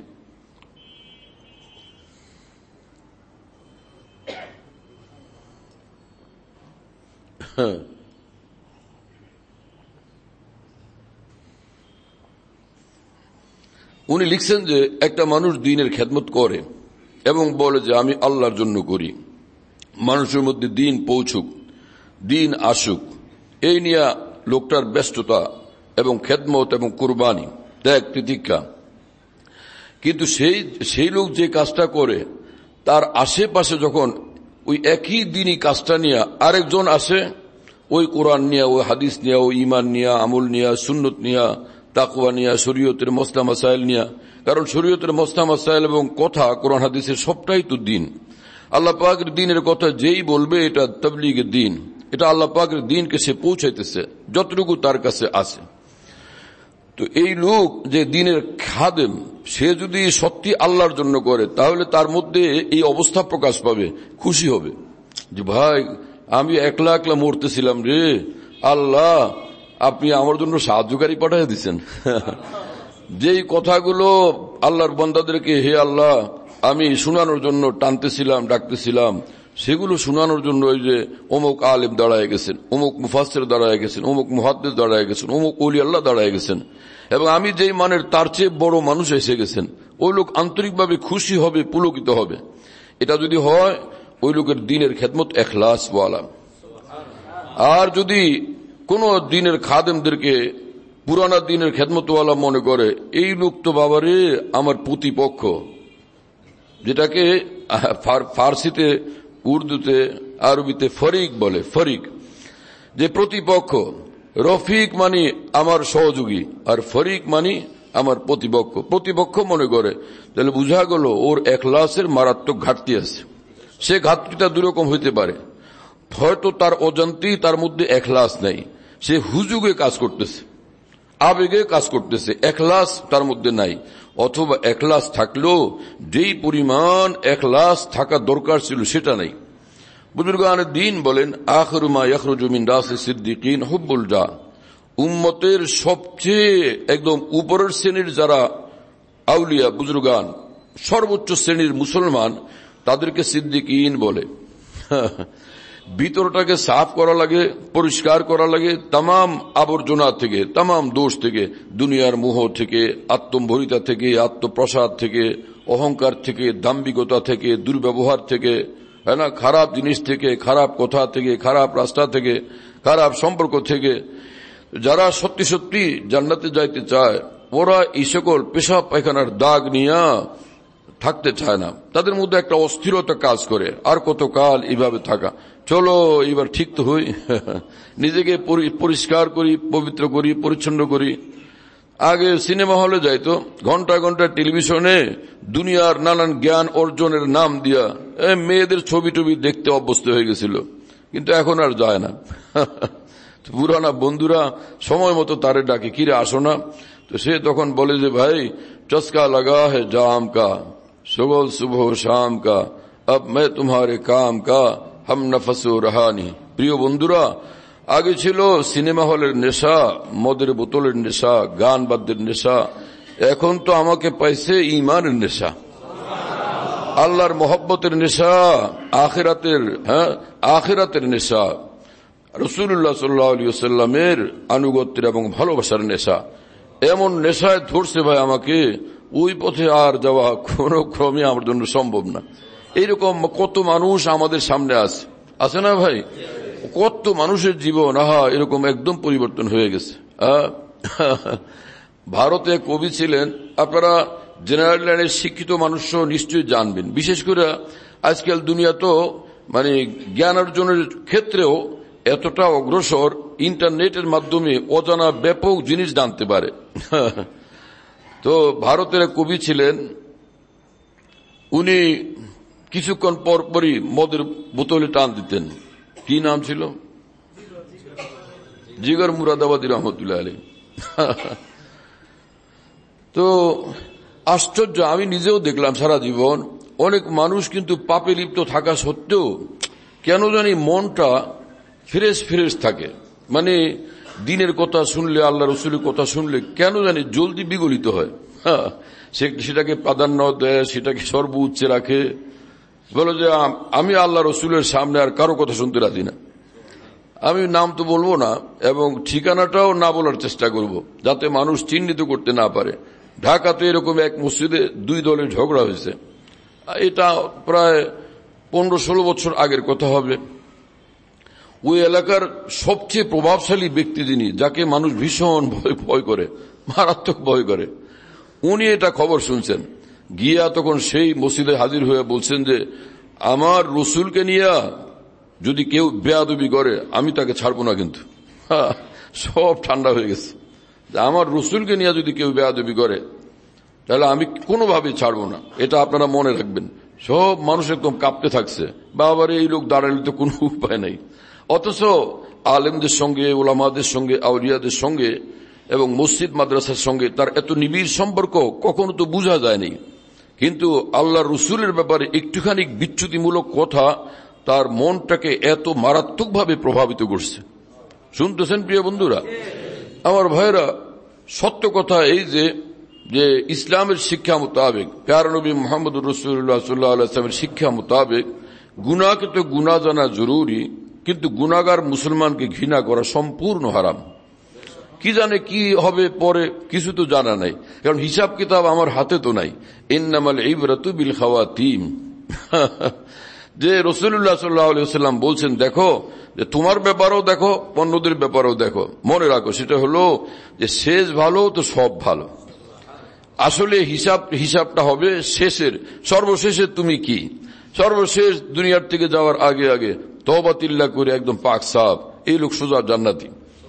উনি লিখছেন যে একটা মানুষ দ্বীনের খেদমত করে এবং বলে যে আমি আল্লাহর জন্য করি, মানুষের মধ্যে দ্বীন পৌঁছুক, দ্বীন আসুক, এই নিয়ে লোকটার ব্যস্ততা এবং খেদমত এবং কুরবানি, ত্যাগ তিতিক্ষা। কিন্তু সেই সেই লোক যে কাজটা করে তার আশেপাশে যখন ওই একই দিনই কাজটা নিয়ে আরেকজন আসে, ওই কোরআন নিয়ে, ওই হাদিস নিয়ে, ওই ইমান নিয়ে, আমল নিয়ে, সুন্নত নিয়ে, তাকওয়া নিয়ে, শরীয়তের মসলা মাসাইল নিয়ে। কারণ শরীয়তের মসলা মাসাইল এবং কথা কোরআন হাদিসের সবটাই তো দিন। আল্লাহ পাকের দিনের কথা যেই বলবে এটা তাবলীগের দিন, এটা আল্লাহ পাকের দিনকে সে পৌঁছাইতেছে যতটুকু তার কাছে আছে। তো এই লোক যে দিনের খাদেম, সে যদি সত্যি আল্লাহর জন্য করে তাহলে তার মধ্যে এই অবস্থা প্রকাশ পাবে, খুশি হবে যে ভাই আমি একলা একলা মরতেছিলাম রে, আল্লাহ আপনি আমার জন্য সাহায্যকারী পাঠিয়ে দিচ্ছেন। যেই কথাগুলো আল্লাহর বান্দাদেরকে হে আল্লাহ আমি শোনানোর জন্য টানতেছিলাম, ডাকতেছিলাম, সেগুলো শোনানোর জন্য ওই যে অমুক আলেম দাঁড়ায় গেছেন, অমুক মুফাসসির দাঁড়ায় গেছেন, অমুক মুহাদ্দিস দাঁড়ায় গেছেন, অমুক ওলি আল্লাহ দাঁড়ায় গেছেন, এবং আমি যেই মানের তার চেয়ে বড় মানুষ এসে গেছেন, ওই লোক আন্তরিকভাবে খুশি হবে, পুলকিত হবে। এটা যদি হয় ওই লোকের দিনের খেদমত এখলাস ওয়ালা। আর যদি কোন দিনের খাদেমদেরকে পুরানা দিনের খেদমতওয়ালা মনে করে, এই লোক তো বাবারে আমার প্রতিপক্ষ, যেটাকে ফার্সিতে, উর্দুতে, আরবিতে ফরিক বলে, ফরিক, যে প্রতিপক্ষ। রফিক মানে আমার সহযোগী আর ফরিক মানে আমার প্রতিপক্ষ। প্রতিপক্ষ মনে করে, তাহলে বুঝা গেল ওর এখলাসের মারাত্মক ঘাটতি আছে। সে ঘাটতিটা দুরকম হইতে পারে, হয়তো তার অজান্তেই তার মধ্যে এখলাস নেই, সে হুজুগে কাজ করতেছে, আবেগে কাজ করতেছে, এখলাস তার মধ্যে নাই। অথবা এখলাস থাকলেও যেই পরিমাণ এখলাস থাকা দরকার ছিল সেটা নাই। বুজুর্গানে দ্বীন বলেন আখিরু মা ইয়াখরুজু মিন রাসি সিদ্দিকিন হুব্বুল জাহ, উম্মতের সবচেয়ে একদম উপরের শ্রেণীর যারা আউলিয়া বুজুর্গান, সর্বোচ্চ শ্রেণীর মুসলমান, তাদেরকে সিদ্দিকিন বলে। ভিতরটাকে সাফ করা লাগে, পরিষ্কার করা লাগে তামাম আবর্জনা থেকে, তামাম দোষ থেকে, দুনিয়ার মোহ থেকে, আত্মম্ভরিতা থেকে, আত্মপ্রসাদ থেকে, অহংকার থেকে, দাম্ভিকতা থেকে, দুর্ব্যবহার থেকে, হ্যাঁ না, খারাপ জিনিস থেকে, খারাপ কথা থেকে, খারাপ রাস্তা থেকে, খারাপ সম্পর্ক থেকে। যারা সত্যি সত্যি জান্নাতে যাইতে চায় ওরা এই সকল পেশাব পায়খানার দাগ নিয়ে থাকতে চায় না, তাদের মধ্যে একটা অস্থিরতা কাজ করে। আর কতকাল এইভাবে থাকা, চলো এবার ঠিক তো হই, নিজেকে পরিষ্কার করি, পবিত্র করি, পরিচ্ছন্ন করি। আগে সিনেমা হলে যাইতো, ঘন্টা ঘন্টা টেলিভিশনে দুনিয়ার নানান জ্ঞান অর্জনের নাম দিয়া মেয়েদের ছবি টবি দেখতে অভ্যস্ত হয়ে গেছিল, কিন্তু এখন আর যায় না। পুরানা বন্ধুরা সময় মতো তারে ডাকে, কিরে আসো না, তো সে তখন বলে যে ভাই চস্কা লাগা হে জাম কা, সগল সুবহ শাম কা, আব मैं तुम्हारे काम का, हम नफस रहानी। প্রিয় বন্ধুরা, আগে ছিল সিনেমা হলের নেশা, মদের বোতলের নেশা, গান বাদ্যের নেশা, এখন তো আমাকে পাইছে ঈমানের নেশা, আল্লাহর মহব্বতের নেশা, আখিরাতের হ্যাঁ আখিরাতের নেশা, রাসূলুল্লাহ সাল্লাল্লাহু আলাইহি ওয়াসাল্লামের আনুগত্যের এবং ভালোবাসার নেশা। এমন নেশায় ধরছে ভাই আমাকে, ওই পথে আর যাওয়া কোন ক্রমে আমার জন্য সম্ভব না। এইরকম কত মানুষ আমাদের সামনে আছে, আছে না ভাই? কত মানুষের জীবন আহা এরকম একদম পরিবর্তন হয়ে গেছে। ভারতে কবি ছিলেন, আপনারা জেনারেল লাইনের শিক্ষিত মানুষ নিশ্চয়ই জানবেন। বিশেষ করে আজকাল দুনিয়া তো মানে জ্ঞান অর্জনের ক্ষেত্রেও এতটা অগ্রসর, ইন্টারনেটের মাধ্যমে অজানা ব্যাপক জিনিস জানতে পারে। তো ভারতের কবি ছিলেন, উনি কিছুক্ষণ পর পরই মদের বোতলে টান দিতেন। কি নাম ছিল? জিগর মুরাদাবাদী রহমতুল্লাহ আলাইহি। তো আশ্চর্য, আমি নিজেও দেখলাম সারা জীবন অনেক মানুষ কিন্তু পাপে লিপ্ত থাকা সত্ত্বেও কেন জানি মনটা ফ্রেশ ফ্রেশ থাকে, মানে দিনের কথা শুনলে, আল্লাহ রসুলের কথা শুনলে কেন জানি জলদি বিগলিত হয়। হ্যাঁ, সেটাকে প্রাধান্য দেয়, সেটাকে সর্বোচ্চে রাখে, বলো যে আমি আল্লাহ রসুলের সামনে আর কারো কথা শুনতে রাজি না। আমি নাম তো বলবো না এবং ঠিকানাটাও না বলার চেষ্টা করব, যাতে মানুষ চিহ্নিত করতে না পারে। ঢাকাতে এরকম এক মসজিদে দুই দলের ঝগড়া হয়েছে, এটা প্রায় পনেরো ষোলো বছর আগের কথা হবে। ওই এলাকার সবচেয়ে প্রভাবশালী ব্যক্তি যিনি, যাকে মানুষ ভীষণ ভয় ভয় করে, মারাত্মক ভয় করে, উনি এটা খবর শুনছেন। গিয়া তখন সেই মসজিদে হাজির হয়ে বলছেন যে আমার রসুলকে নিয়ে যদি কেউ বেয়াদবি করে আমি তাকে ছাড়বো না, কিন্তু সব ঠান্ডা হয়ে গেছে। আমার রসুলকে নিয়ে যদি কেউ বেয়াদবি করে তাহলে আমি কোনোভাবেই ছাড়বো না, এটা আপনারা মনে রাখবেন। সব মানুষ একদম কাঁপতে থাকছে, বাবারে এই লোক দাঁড়ালে তো কোনো উপায় নাই। অথচ আলেমদের সঙ্গে, ওলামাদের সঙ্গে, আউলিয়াদের সঙ্গে এবং মসজিদ মাদ্রাসার সঙ্গে তার এত নিবিড় সম্পর্ক কখনো তো বোঝা যায়নি। কিন্তু আল্লাহ রসুলের ব্যাপারে একটুখানি বিচ্যুতিমূলক কথা তার মনটাকে এত মারাত্মকভাবে প্রভাবিত করছে। শুনতেছেন প্রিয় বন্ধুরা আমার, ভাইরা, সত্য কথা এই যে যে ইসলামের শিক্ষা মোতাবেক, প্যারা নবী মুহাম্মদুর রাসূলুল্লাহ সাল্লাল্লাহু আলাইহি ওয়াসাল্লামের শিক্ষা মোতাবেক গুনাহকে তো গুনাহ জানা জরুরি, কিন্তু গুনাহগার মুসলমানকে ঘৃণা করা সম্পূর্ণ হারাম। কি জানে কি হবে পরে, কিছু তো জানা নাই, কারণ হিসাব কিতাব আমার হাতে তো নাই। ইন্নামাল ইবরাতু বিল খাওয়াতিম, যে রাসূলুল্লাহ সাল্লাল্লাহু আলাইহি ওয়াসাল্লাম বলছেন দেখো যে তোমার ব্যাপারেও দেখো, অন্যদের ব্যাপারেও দেখো, মনে রাখো সেটা হলো যে শেষ ভালো তো সব ভালো। আসলে হিসাব হিসাবটা হবে শেষের, সর্বশেষে তুমি কি, সর্বশেষ দুনিয়ার থেকে যাওয়ার আগে আগে তওবা তিল্লা করে একদম পাক সাফ, এই লোক সোজা জান্নাতি।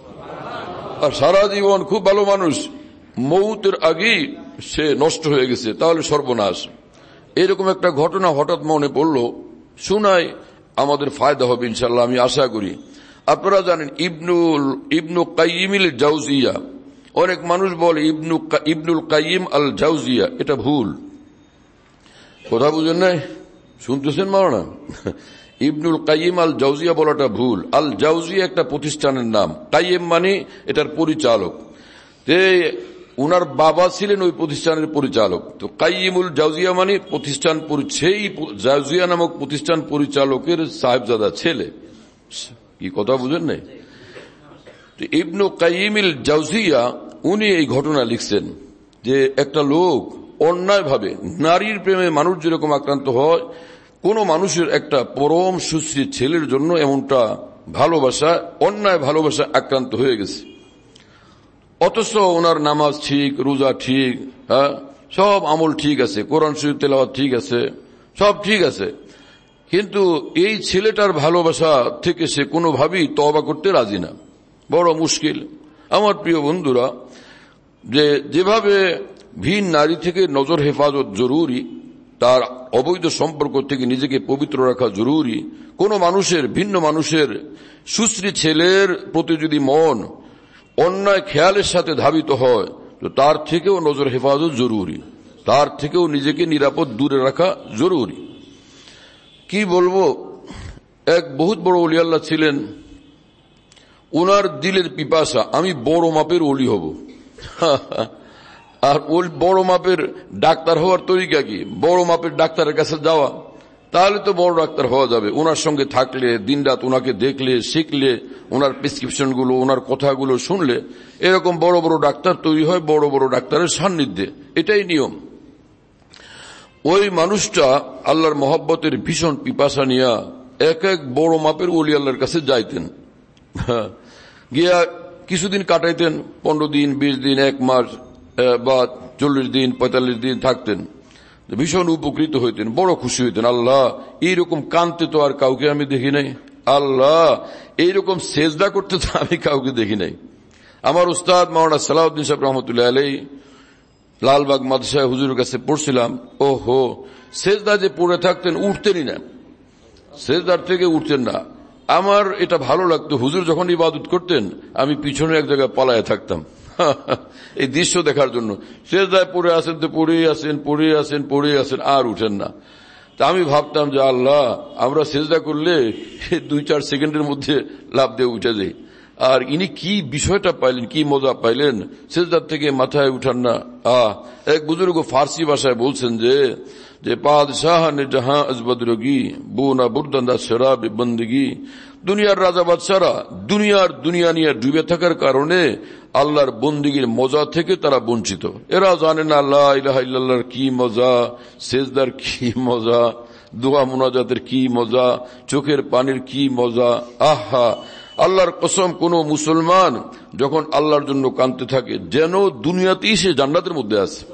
আর সারা জীবন খুব ভালো মানুষ, মৌতের আগেই সে নষ্ট হয়ে গেছে, তাহলে সর্বনাশ। এরকম একটা ঘটনা হঠাৎ মনে পড়লো, শুনাই আমাদের ফায়দা হবে ইনশাল্লাহ, আমি আশা করি। আপনারা জানেন ইবনুল ইবনু কাইয়িমিল জাওজিয়া, অনেক মানুষ বলে ইবনু ইবনুল কাইয়িম আল জাওজিয়া, এটা ভুল কথা, বুঝেন নাই? শুনতেছেন মাওলানা? ইবনুল কাইয়িম আল জাওজিয়া বলাটা ভুল। আল জাওজিয়া একটা প্রতিষ্ঠানের নাম, কাইয়িম মানে এটার পরিচালক। তে উনার বাবা ছিলেন ওই প্রতিষ্ঠানের পরিচালক, তো কাইয়িমুল জাওজিয়া মানে প্রতিষ্ঠান, সেই জাওজিয়া নামক প্রতিষ্ঠান পরিচালকের সাহেবজাদা ছেলে। কি কথা বুঝেন নাই? তো ইবনু কাইয়িমিল জাওজিয়া উনি এই ঘটনা লিখছেন যে একটা লোক অন্যায়ভাবে নারীর প্রেমে মানুষ যেরকম আক্রান্ত হয়, কোন মানুষের একটা পরম সুশ্রী ছেলের জন্য এমনটা ভালোবাসা, অন্যায় ভালোবাসা আক্রান্ত হয়ে গেছে। অথচ ওনার নামাজ ঠিক, রোজা ঠিক, হ্যাঁ, সব আমল ঠিক আছে, কোরআন শরীফ তেলাওয়াত ঠিক আছে, সব ঠিক আছে, কিন্তু এই ছেলেটার ভালোবাসা থেকে সে কোনোভাবেই তওবা করতে রাজি না। বড় মুশকিল। আমার প্রিয় বন্ধুরা, যে যেভাবে ভিন নারী থেকে নজর হেফাজত জরুরি, তার অবৈধ সম্পর্ক থেকে নিজেকে পবিত্র রাখা জরুরি, কোন মানুষের ভিন্ন মানুষের সুশ্রী ছেলের প্রতি যদি মন অন্যায় খেয়ালের সাথে ধাবিত হয়, তো তার থেকেও নজর হেফাজত জরুরি, তার থেকেও নিজেকে নিরাপদ দূরে রাখা জরুরি। কি বলবো, এক বহুত বড় ওলি আল্লাহ ছিলেন, ওনার দিলের পিপাসা আমি বড় মাপের ওলি হব। আর ওই বড় মাপের ডাক্তার হওয়ার তরিকা কি? বড় মাপের ডাক্তারের কাছে যাওয়া, তাহলে তো বড় ডাক্তার হওয়া যাবে। ওনার সঙ্গে থাকলে, দিনরাত ওনাকে দেখলে, শিখলে, ওনার প্রেসক্রিপশন গুলো, ওনার কথাগুলো শুনলে এরকম বড় বড় ডাক্তার তৈরি হয় বড় বড় ডাক্তারের সান্নিধ্যে। এটাই নিয়ম। ওই মানুষটা আল্লাহর মহব্বতের ভীষণ পিপাসা নিয়ে এক এক বড় মাপের ওলি আল্লাহর কাছে যাইতেন, গিয়া কিছুদিন কাটাইতেন, পনেরো দিন, বিশ দিন, এক মাস বা চল্লিশ দিন, পঁয়তাল্লিশ দিন থাকতেন। ভীষণ উপকৃত হইতেন, বড় খুশি হইতেন। আল্লাহ, এইরকম কানতে তো আর কাউকে আমি দেখি নাই, আল্লাহ এইরকম সেজদা করতে তো আমি কাউকে দেখি নাই। আমার উস্তাদ মাওলানা সালাউদ্দিন সাহেব রহমতুল্লাহ আলাইহি লালবাগ মাদ্রাসায় হুজুরের কাছে পড়ছিলাম। ও হো, সেজদা যে পড়ে থাকতেন, উঠতেনই না, সেজদার থেকে উঠতেন না। আমার এটা ভালো লাগতো, হুজুর যখন ইবাদত করতেন আমি পিছনে এক জায়গায় পালায় থাকতাম এই দৃশ্য দেখার জন্য। সেজদায় পড়ে আসেন তো পড়েই আসেন, পড়ে আসেন, পড়ে আসেন, আর উঠেন না। তা আমি ভাবতাম যে আল্লাহ, আমরা সেজদা করলে দুই চার সেকেন্ডের মধ্যে লাভ দিয়ে উঠে যাই, আর ইনি কি বিষয়টা পাইলেন, কি মজা পাইলেন, সেজদার থেকে মাথায় উঠান না। আহ এক বুজুর্গ ফার্সি ভাষায় বলছেন যে যে বাদশাহ নে জাহাঁ আজবদরগি বুনা বুরদান্দা শরাব বন্দগি, দুনিয়ার রাজা বাদশারা দুনিয়ার দুনিয়া নিয়ে ডুবে থাকার কারণে আল্লাহর বন্দিগির মজা থেকে তারা বঞ্চিত। এরা জানে না লা ইলাহা ইল্লাল্লাহর কি মজা, সেজদার কি মজা, দোয়া মুনাজাতের কি মজা, চোখের পানির কি মজা। আহা, আল্লাহর কসম, কোন মুসলমান যখন আল্লাহর জন্য কাঁদতে থাকে যেন দুনিয়াতেই সে জান্নাতের মধ্যে আছে।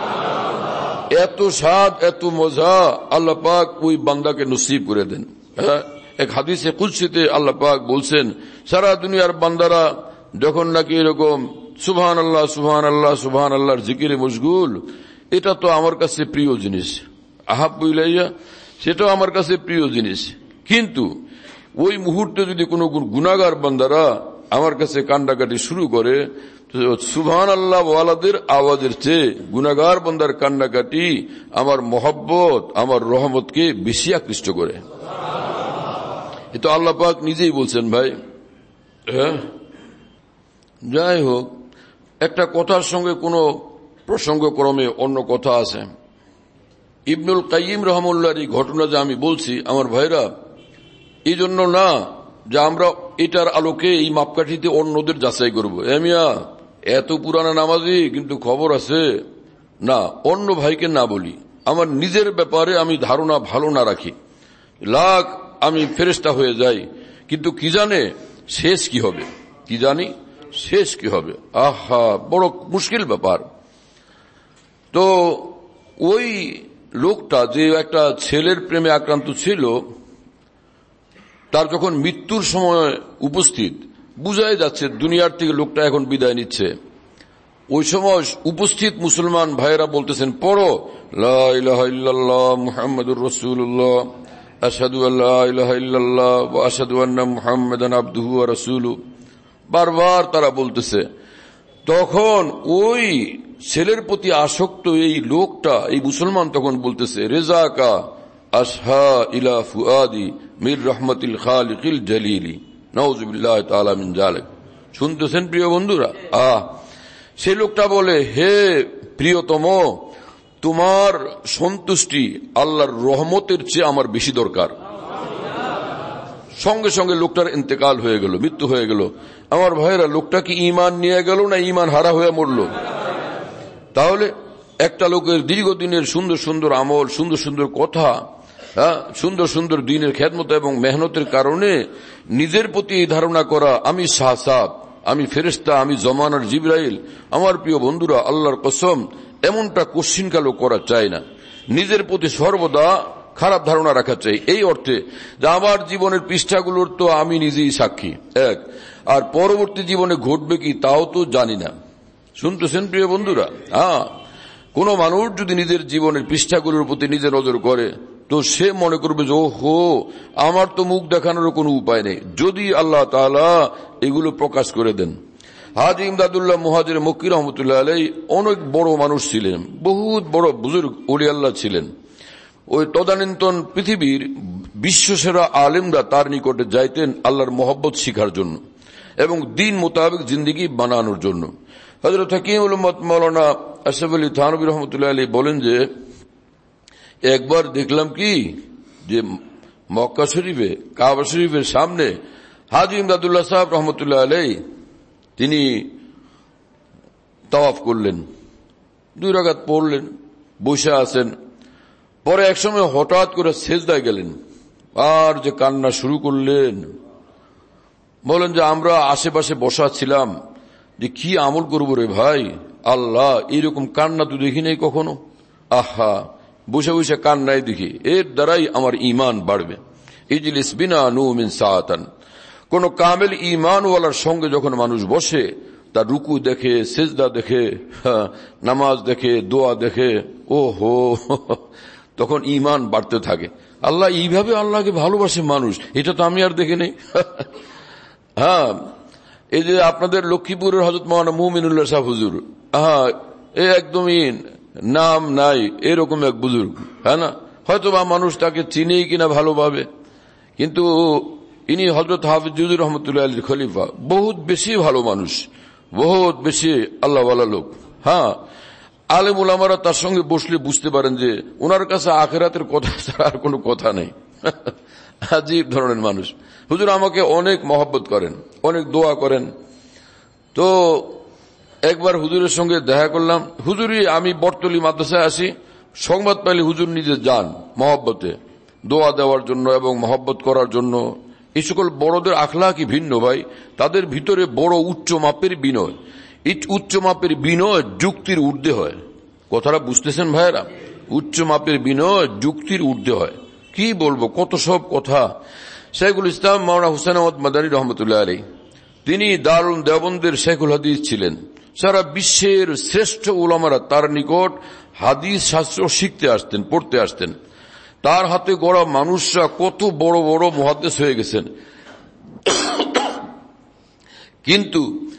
এত স্বাদ, এত মজা আল্লাহ পাক ওই বান্দাকে নসিব করে দেন। এক হাদিসে কুদসিতে আল্লাহ পাক বলছেন, সারা দুনিয়ার বান্দারা যখন নাকি এরকম সুবহান আল্লাহ সুবহান আল্লাহ সুবহান আল্লাহর জিকিরে মশগুল, এটা তো আমার কাছে প্রিয় জিনিস, আহাব্বু ইলাইয়া, সেটাও আমার কাছে প্রিয় জিনিস। কিন্তু ওই মুহূর্তে যদি কোনো গুনাহগার বান্দারা আমার কাছে কান্নাকাটি শুরু করে, সুবহান আল্লাহ ওয়ালাদের আওয়াজের চেয়ে গুনাহগার বান্দার কান্নাকাটি আমার মহব্বত, আমার রহমতকে বেশি আকৃষ্ট করে। এ তো আল্লাহ পাক নিজেই বলছেন ভাই। হ্যাঁ, যাই হোক, একটা কথার সঙ্গে কোনো প্রসঙ্গক্রমে অন্য কথা আছে। ইবনুল কাইয়িম রহমতুল্লাহর এই ঘটনা যে আমি বলছি আমার ভাইরা, এই জন্য না যে আমরা এটার আলোকে এই মাপকাঠিতে অন্যদের যাচাই করবো, এমিয়া এত পুরানা নামাজি কিন্তু খবর আছে, না, অন্য ভাইকে না বলি। আমার নিজের ব্যাপারে আমি ধারণা ভালো না রাখি, লাখ আমি ফেরেশতা হয়ে যাই, কিন্তু কি জানে শেষ কি হবে, কি জানি শেষ কি হবে। আহা, বড় মুশকিল ব্যাপার। তো ওই লোকটা যে একটা ছেলের প্রেমে আক্রান্ত ছিল, তার যখন মৃত্যুর সময় উপস্থিত, বুঝাই যাচ্ছে দুনিয়ার থেকে লোকটা এখন বিদায় নিচ্ছে, ওই সময় উপস্থিত মুসলমান ভাইয়েরা বলতেছেন, পড়ো লা ইলাহা ইল্লাল্লাহ মুহাম্মাদুর রাসূলুল্লাহ, আশহাদু আল্লা ইলাহা ইল্লাল্লাহ ওয়া আশহাদু আন্না মুহাম্মাদান আবদুহু ওয়া রাসূলুহু, বারবার তারা বলতেছে। তখন ওই ছেলের প্রতি আসক্ত এই লোকটা, এই মুসলমান তখন বলতেছে, রেজাকা আসহা ইলা ফুআদি মির রহমাতিল খালিকিল জালিলি, নাউযুবিল্লাহি তাআলা মিন যালিক। শুনতেছেন প্রিয় বন্ধুরা? আহ সেই লোকটা বলে, হে প্রিয়তম, তোমার সন্তুষ্টি আল্লাহর রহমতের চেয়ে আমার বেশি দরকার। সঙ্গে সঙ্গে লোকটার ইন্তেকাল হয়ে গেল, মৃত্যু হয়ে গেল। আমার ভাইয়েরা, লোকটা কি ঈমান নিয়ে গেল না ঈমান হারা হয়ে মরল? তাহলে একটা লোকের দীর্ঘদিনের সুন্দর সুন্দর আমল, সুন্দর সুন্দর কথা, হ্যাঁ, সুন্দর সুন্দর দিনের খেদমত এবং মেহনতের কারণে নিজের প্রতি এই ধারণা করা আমি সাহসাব, আমি ফেরেশতা, আমি জমানার জিবরাইল। আমার প্রিয় বন্ধুরা, আল্লাহর কসম, এমনটা কোশ্চিনকালও করা চাই না। নিজের প্রতি সর্বদা খারাপ ধারণা রাখা চাই, এই অর্থে যে আমার জীবনের পৃষ্ঠাগুলোর তো আমি নিজেই সাক্ষী, এক, আর পরবর্তী জীবনে ঘটবে কি তাও তো জানি না। শুনতেছেন প্রিয় বন্ধুরা? হ্যাঁ, কোন মানুষ যদি নিজের জীবনের পৃষ্ঠাগুলোর প্রতি নিজে নজর করে তো সে মনে করবে যে ওহো, আমার তো মুখ দেখানোর কোনো উপায় নেই, যদি আল্লাহ তাআলা এগুলো প্রকাশ করে দেন। হাজী ইমদাদুল্লাহ মুহাজির মক্কি রহমতুল্লাহ আলাইহি অনেক বড় মানুষ ছিলেন, বহুত বড় বুজুর্গ ওলি আল্লাহ ছিলেন। ওই তদানীন্তন পৃথিবীর বিশ্বসেরা আলেমরা তার নিকটে যাইতেন আল্লাহর মহব্বত শিখার জন্য এবং দিন মোতাবেক জিন্দেগি বানানোর জন্য। হযরত হাকিমুল উম্মত মাওলানা আশরাফ আলী থানভী রহমতুল্লাহ আলাইহি বলেন যে একবার দেখলাম কি যে মক্কা শরীফে কাবা শরীফের সামনে হাজী ইমদাদুল্লাহ সাহেব রহমতুল্লাহ আলাইহি তিনি তাওয়াফ করলেন, দুই রাকাত পড়লেন, বসে আছেন। পরে একসময় হঠাৎ করে সেজদায় গেলেন আর যে কান্না শুরু করলেন। বলেন যে আমরা আশেপাশে বসা ছিলাম যে কি আমল করবো রে ভাই, আল্লাহ এরকম কান্না তো দেখি নাই কখনো। আহা, বসে বসে কান্নাই দেখি, এর দ্বারাই আমার ঈমান বাড়বে। ইজলিস বিনা নু মিন সাআতান। কোন কামেল ঈমানওয়ালার সঙ্গে যখন মানুষ বসে, তার রুকু দেখে, সেজদা দেখে, নামাজ দেখে, দোয়া দেখে, ও হো, তখন ঈমান বাড়তে থাকে। আল্লাহ এইভাবে আল্লাহকে ভালোবাসে মানুষ, এটা তো আমি আর দেখি নেই। হ্যাঁ, এই যে আপনাদের লক্ষ্মীপুরের হযরত মাওলানা মুমিনুল্লাহ সাহেব হুজুর, হ্যাঁ, এ একদমই নাম নাই এরকম এক বুজুর্গ, হ্যাঁ না? হয়তো বা মানুষ তাকে চিনেই কিনা ভালোভাবে, কিন্তু ইনি হযরত হাফিজুর রহমতুল্লাহ আলীর খলিফা, বহুত বেশি ভালো মানুষ, বহুত বেশি আল্লাহওয়ালা লোক। হ্যাঁ, আলেম উলামারা তার সঙ্গে বসলে বুঝতে পারেন যে ওনার কাছে আখিরাতের কথা ছাড়া আর কোনো কথা নেই। আজীব ধরনের মানুষ। হুজুর আমাকে অনেক মহব্বত করেন, অনেক দোয়া করেন। তো একবার হুজুরের সঙ্গে দেখা করলাম। হুজুরই আমি বটতলী মাদ্রাসায় আসি, সংবাদ পাইলে হুজুর নিজে যান মহব্বতে দোয়া দেওয়ার জন্য এবং মহব্বত করার জন্য। এই সকল বড়দের আখলাকি ভিন্ন ভাই, তাদের ভিতরে বড় উচ্চ মাপের বিনয়। এই উচ্চ মাপের বিনয় যুক্তির ঊর্ধ্বে হয়। কথাটা বুঝতেছেন ভাইয়েরা? উচ্চ মাপের বিনয় যুক্তির ঊর্ধ্বে হয়। কি বলবো, কত সব কথা। শেখুল ইসলাম মাওলানা হুসাইন আহমদ মাদানী রহমতুল্লাহ আলাইহি, তিনি দারুল দেওবন্দের শেখুল হাদিস ছিলেন। সারা বিশ্বের শ্রেষ্ঠ উলামারা তার নিকট হাদিস শাস্ত্র শিখতে আসতেন, পড়তে আসতেন। তার হাতে গড়া মানুষরা কত বড় বড় মুহাদ্দিস হয়ে গেছেন। কিন্তু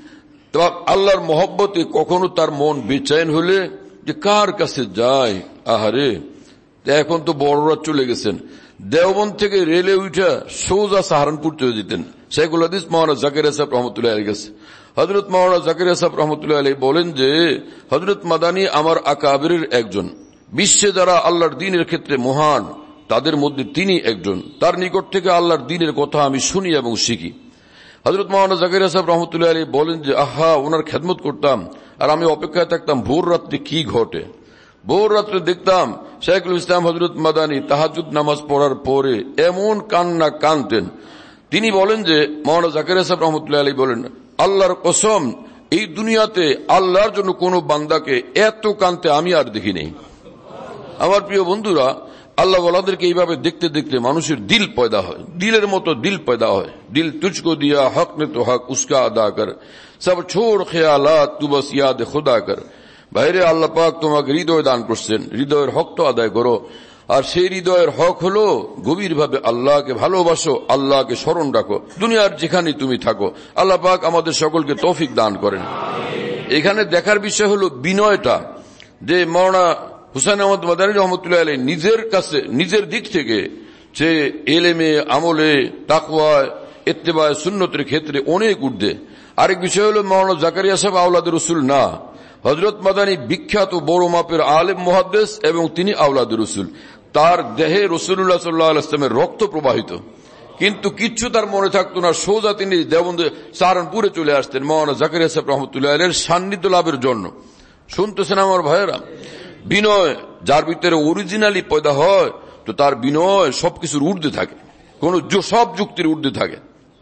আল্লাহর মহব্বতে কখনো তার মন বেচैन হলে যে কার কাছে যায়, আহারে, এখন তো বড়রা চলে গেছেন। দেওবন্দ থেকে রেলে উঠা সোজা সাহারানপুর চলে যেতেন শেখুল হাদিস মাওলানা জাকারিয়া সাহেব রহমতুল্লাহ আলাইহির কাছে। হযরত মাওলানা জাকারিয়া সাহেব রহমতুল্লাহ আলাইহি বলেন যে হযরত মাদানী আমার আকাবিরের একজন, বিশ্বে যারা আল্লাহর দ্বীনের ক্ষেত্রে মহান তাদের মধ্যে তিনি একজন। তার নিকট থেকে আল্লাহর দ্বীনের কথা আমি শুনি এবং শিখি। হযরত মাওলানা জাকারিয়া সাহেব রহমতুল্লাহ আলাইহি বলেন যে আহা, ওনার খেদমত করতাম আর আমি অপেক্ষায় থাকতাম ভোর রাত্রে কি ঘটে। ভোর রাত্রে দেখতাম শেখুল ইসলাম হযরত মাদানী তাহাজ্জুদ নামাজ পড়ার পরে এমন কান্না কানতেন। তিনি বলেন যে মাওলানা জাকারিয়া সাহেব রহমতুল্লাহ আলাইহি বলেন, আল্লাহর কসম, এই দুনিয়াতে আল্লাহর জন্য কোন বান্দাকে এত কানতে আমি আর দেখি নেই। আমার প্রিয় বন্ধুরা, আল্লাহ ওয়ালাদেরকে এইভাবে দেখতে দেখতে মানুষের দিল পয়দা হয়, দিলের মতো দিল পয়দা হয়। দিল তুঝকো দিয়া হক নে তো হক উসকা আদা কর, সব ছোড় খেয়ালাত তু বস ইয়াদ খুদা কর। বাইরে আল্লাহ পাক তোমাকে হৃদয় দান করছেন, হৃদয়ের হক তো আদায় করো। আর সেই হৃদয়ের হক হলো গভীরভাবে আল্লাহকে ভালোবাসো, আল্লাহকে স্মরণ রাখো দুনিয়ার যেখানে তুমি থাকো। আল্লাহ পাক আমাদের সকলকে তৌফিক দান করেন। এখানে দেখার বিষয় হলো বিনয়টা, যে মাওলানা হুসাইন আহমদ মাদানী রহমতুল্লাহ আলাইহি নিজের কাছে নিজের দিক থেকে যে এলেমে, আমলে, তাকওয়ায়, ইত্তেবায়ে সুন্নতের ক্ষেত্রে অনেক ঊর্ধ্বে। আরেক বিষয় হলো মাওলানা জাকারিয়া সাহেব আওলাদ রাসূল না, হযরত মাদানী বিখ্যাত বড় মাপের আলেম মুহাদ্দিস এবং তিনি আওলাদ রাসূল। তার দেহে রাসূলুল্লাহ সাল্লাল্লাহু আলাইহি ওয়াসাল্লামের রক্ত প্রবাহিত, কিন্তু কিচ্ছু তার মনে থাকতো না। সোজা তিনি দেওবন্দে সাহারানপুরে চলে আসতেন মাওলানা জাকারিয়া সাহেব রহমতুল্লাহ আলাইহির সান্নিধ্য লাভের জন্য। শুনতেছেন আমার ভাইয়েরা? বিনয় যার ভিতরে অরিজিনালি পয়দা হয় তো তার বিনয় সবকিছুর ঊর্ধ্বে থাকে, কোন সব যুক্তির ঊর্ধ্বে থাকে।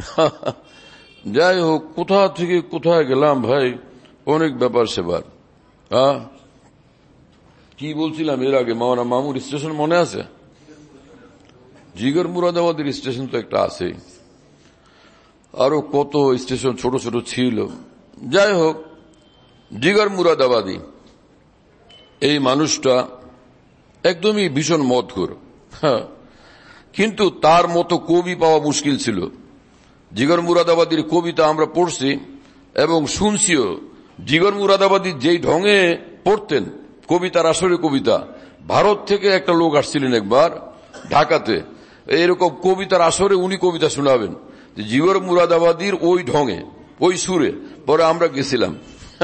যাই হোক, কোথা থেকে কোথায় গেলাম ভাই, অনেক ব্যাপার সেবার। হ্যাঁ, কি বলছিলাম এর আগে, মাওলানা মামুর স্টেশন মনে আছে? জিগর মুরাদাবাদের স্টেশন তো একটা আছে, আরো কত স্টেশন ছোট ছোট ছিল। যাই হোক, জিগর মুরাদাবাদী এই মানুষটা একদমই ভীষণ মদখোর, হ্যাঁ, কিন্তু তার মতো কবি পাওয়া মুশকিল ছিল। জিগর মুরাদাবাদীর কবিতা আমরা পড়ছি এবং শুনছিও। জিগর মুরাদাবাদী যেই ঢঙে পড়তেন কবিতার আসরে কবিতা, ভারত থেকে একটা লোক আসছিলেন একবার ঢাকাতে, এরকম কবিতার আসরে উনি কবিতা শোনাবেন জিগর মুরাদাবাদীর ওই ঢঙে ওই সুরে। পরে আমরা গেছিলাম,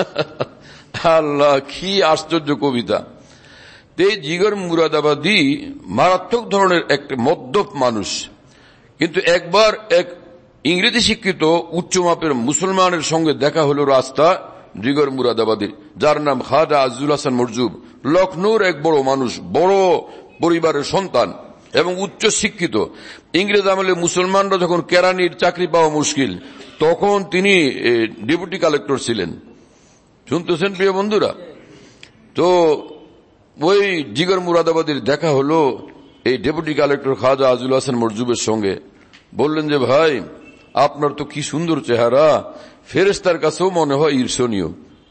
আল্লাহ কি আশ্চর্য কবিতা। এই জিগর মুরাদাবাদী মারাত্মক ধরনের এক মদ্যপ মানুষ, কিন্তু একবার এক ইংরেজি শিক্ষিত উচ্চমাপের মুসলমানের সঙ্গে দেখা হলো রাস্তা জিগর মুরাদাবাদীর, যার নাম খাজা আজিজুল হাসান মরজুব। লখনৌর এক বড় মানুষ, বড় পরিবারের সন্তান এবং উচ্চ শিক্ষিত। ইংরেজ আমলে মুসলমানরা যখন কেরানির চাকরি পাওয়া মুশকিল, তখন তিনি ডেপুটি কালেক্টর ছিলেন। শুনতেছেন প্রিয় বন্ধুরা? তো ওই জিগর মুরাদাবাদীর দেখা হলো এই ডেপুটি কালেক্টর খাজা আজিজুল হাসান মরজুবের সঙ্গে। বললেন যে ভাই, আপনার তো কি সুন্দর চেহারা, ফেরেশতার কাছেও মনে হয় ঈর্ষণীয়।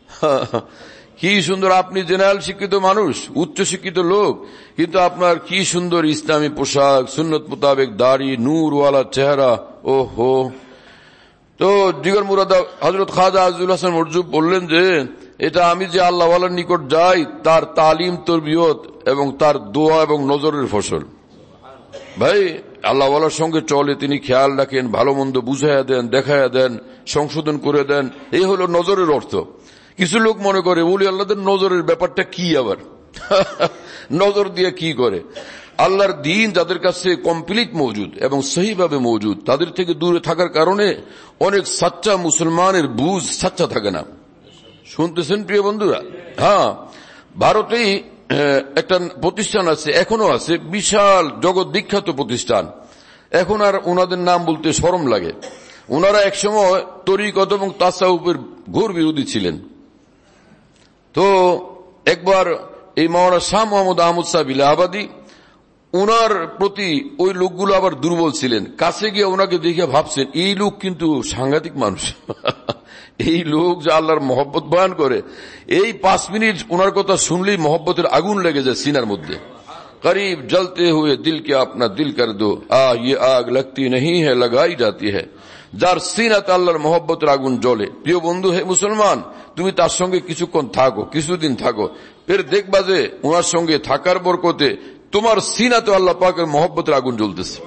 কি সুন্দর, আপনি জেনারেল শিক্ষিত মানুষ, উচ্চ শিক্ষিত লোক, কিন্তু আপনার কি সুন্দর ইসলামী পোশাক, সুন্নত মোতাবেক দাড়ি, নূরওয়ালা চেহারা, ও হো। তো জিগর মুরাদা হযরত খাজা আজিজুল হাসান মরজুব বললেন যে এটা আমি যে আল্লাহওয়ালার নিকট যাই তার তালিম, তরবিয়ত এবং তার দোয়া এবং নজরের ফসল। ভাই, আল্লাহওয়ালার সঙ্গে চলে, তিনি খেয়াল রাখেন, ভালো মন্দ বুঝাইয়া দেন, দেখাইয়া দেন, সংশোধন করে দেন, এই হলো নজরের অর্থ। কিছু লোক মনে করে বলি আল্লাহদের নজরের ব্যাপারটা কি, আবার নজর দিয়ে কি করে? আল্লাহর দ্বীন যাদের কাছে কমপ্লিট মজুদ এবং সহিভাবে মজুদ, তাদের থেকে দূরে থাকার কারণে অনেক সাচ্চা মুসলমানের বুঝ সাচ্চা থাকে না। শুনতেছেন প্রিয় বন্ধুরা? হ্যাঁ, ভারতেই একটা প্রতিষ্ঠান আছে, এখনো আছে, বিশাল জগৎ বিখ্যাত প্রতিষ্ঠান। এখন আর ওনাদের নাম বলতে শরম লাগে। ওনারা একসময় তরিকত এবং তাসাউফের ঘোর বিরোধী ছিলেন। তো একবার এই মাওলানা শাহ মোহাম্মদ আহমদ সাহেব ইলাহাবাদী, ওনার প্রতি ওই লোকগুলো আবার দুর্বল ছিলেন। কাছে গিয়ে ওনাকে দেখে ভাবছেন এই লোক কিন্তু সাংঘাতিক মানুষ, এই লোক যে আল্লাহর মহব্বত বয়ান করে, এই পাঁচ মিনিট ওনার কথা শুনলেই মহব্বতের আগুন লেগে যায় সিনার মধ্যে। করিব জ্বলতে হুয়ে দিল কে আপনা দিল কর দো, আ ইয়ে আগ লগতি নহি হ্যায় লাগাই জাতি হ্যায়। যার সিনাতে আল্লাহর মহব্বতের আগুন জ্বলে, প্রিয় বন্ধু হে মুসলমান, তুমি তার সঙ্গে কিছুক্ষণ থাকো, কিছুদিন থাকো, ফের দেখবা যে ওনার সঙ্গে থাকার বরকতে তোমার সিনাতে আল্লাহ পাকের মহব্বতের আগুন জ্বলতেছে।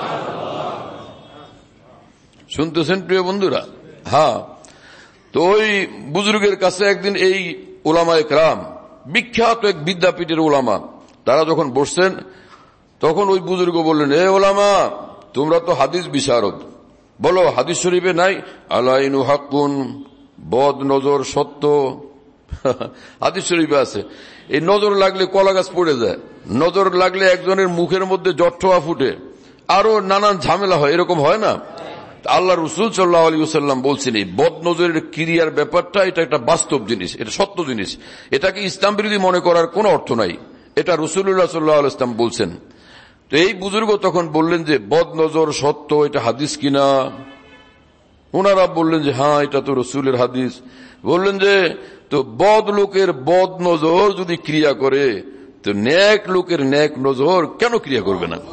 শুনতেছেন প্রিয় বন্ধুরা? হ্যাঁ। তো ওই বুজুর্গের কাছে একদিন এই উলামায়ে কেরাম, বিখ্যাত এক বিদ্যাপীঠের উলামা, তারা যখন বসছেন তখন ওই বুজুর্গ বললেন, এ উলামা, তোমরা তো হাদিস বিশারদ, বলো হাদিস শরীফে নাই আলাইনু হাক্কুন, বদ নজর সত্য। হাদিস শরীফে আছে এই নজর লাগলে কলা গাছ পড়ে যায়, নজর লাগলে একজনের মুখের মধ্যে জট্টয়া ফুটে, আরো নানান ঝামেলা হয়, এরকম হয় না? আল্লাহ রসুল সাল্লাল্লাহু আলাইহি ওয়াসাল্লাম বলছেন এই বদ নজরের ক্রিয়ার ব্যাপারটা, এটা একটা বাস্তব জিনিস, এটা সত্য জিনিস, এটাকে ইসলাম বিরোধী মনে করার কোনো অর্থ নাই, এটা রাসূলুল্লাহ সাল্লাল্লাহু আলাইহি ওয়াসাল্লাম বলছেন। তো এই বুজুর্গ তখন বললেন যে বদ নজর সত্য, এটা হাদিস কিনা? ওনারা বললেন যে হ্যাঁ, এটা তো রাসূলের হাদিস। বললেন যে তো বদ লোকের বদ নজর যদি ক্রিয়া করে, তো নেক লোকের নেক নজর কেন ক্রিয়া করবে না?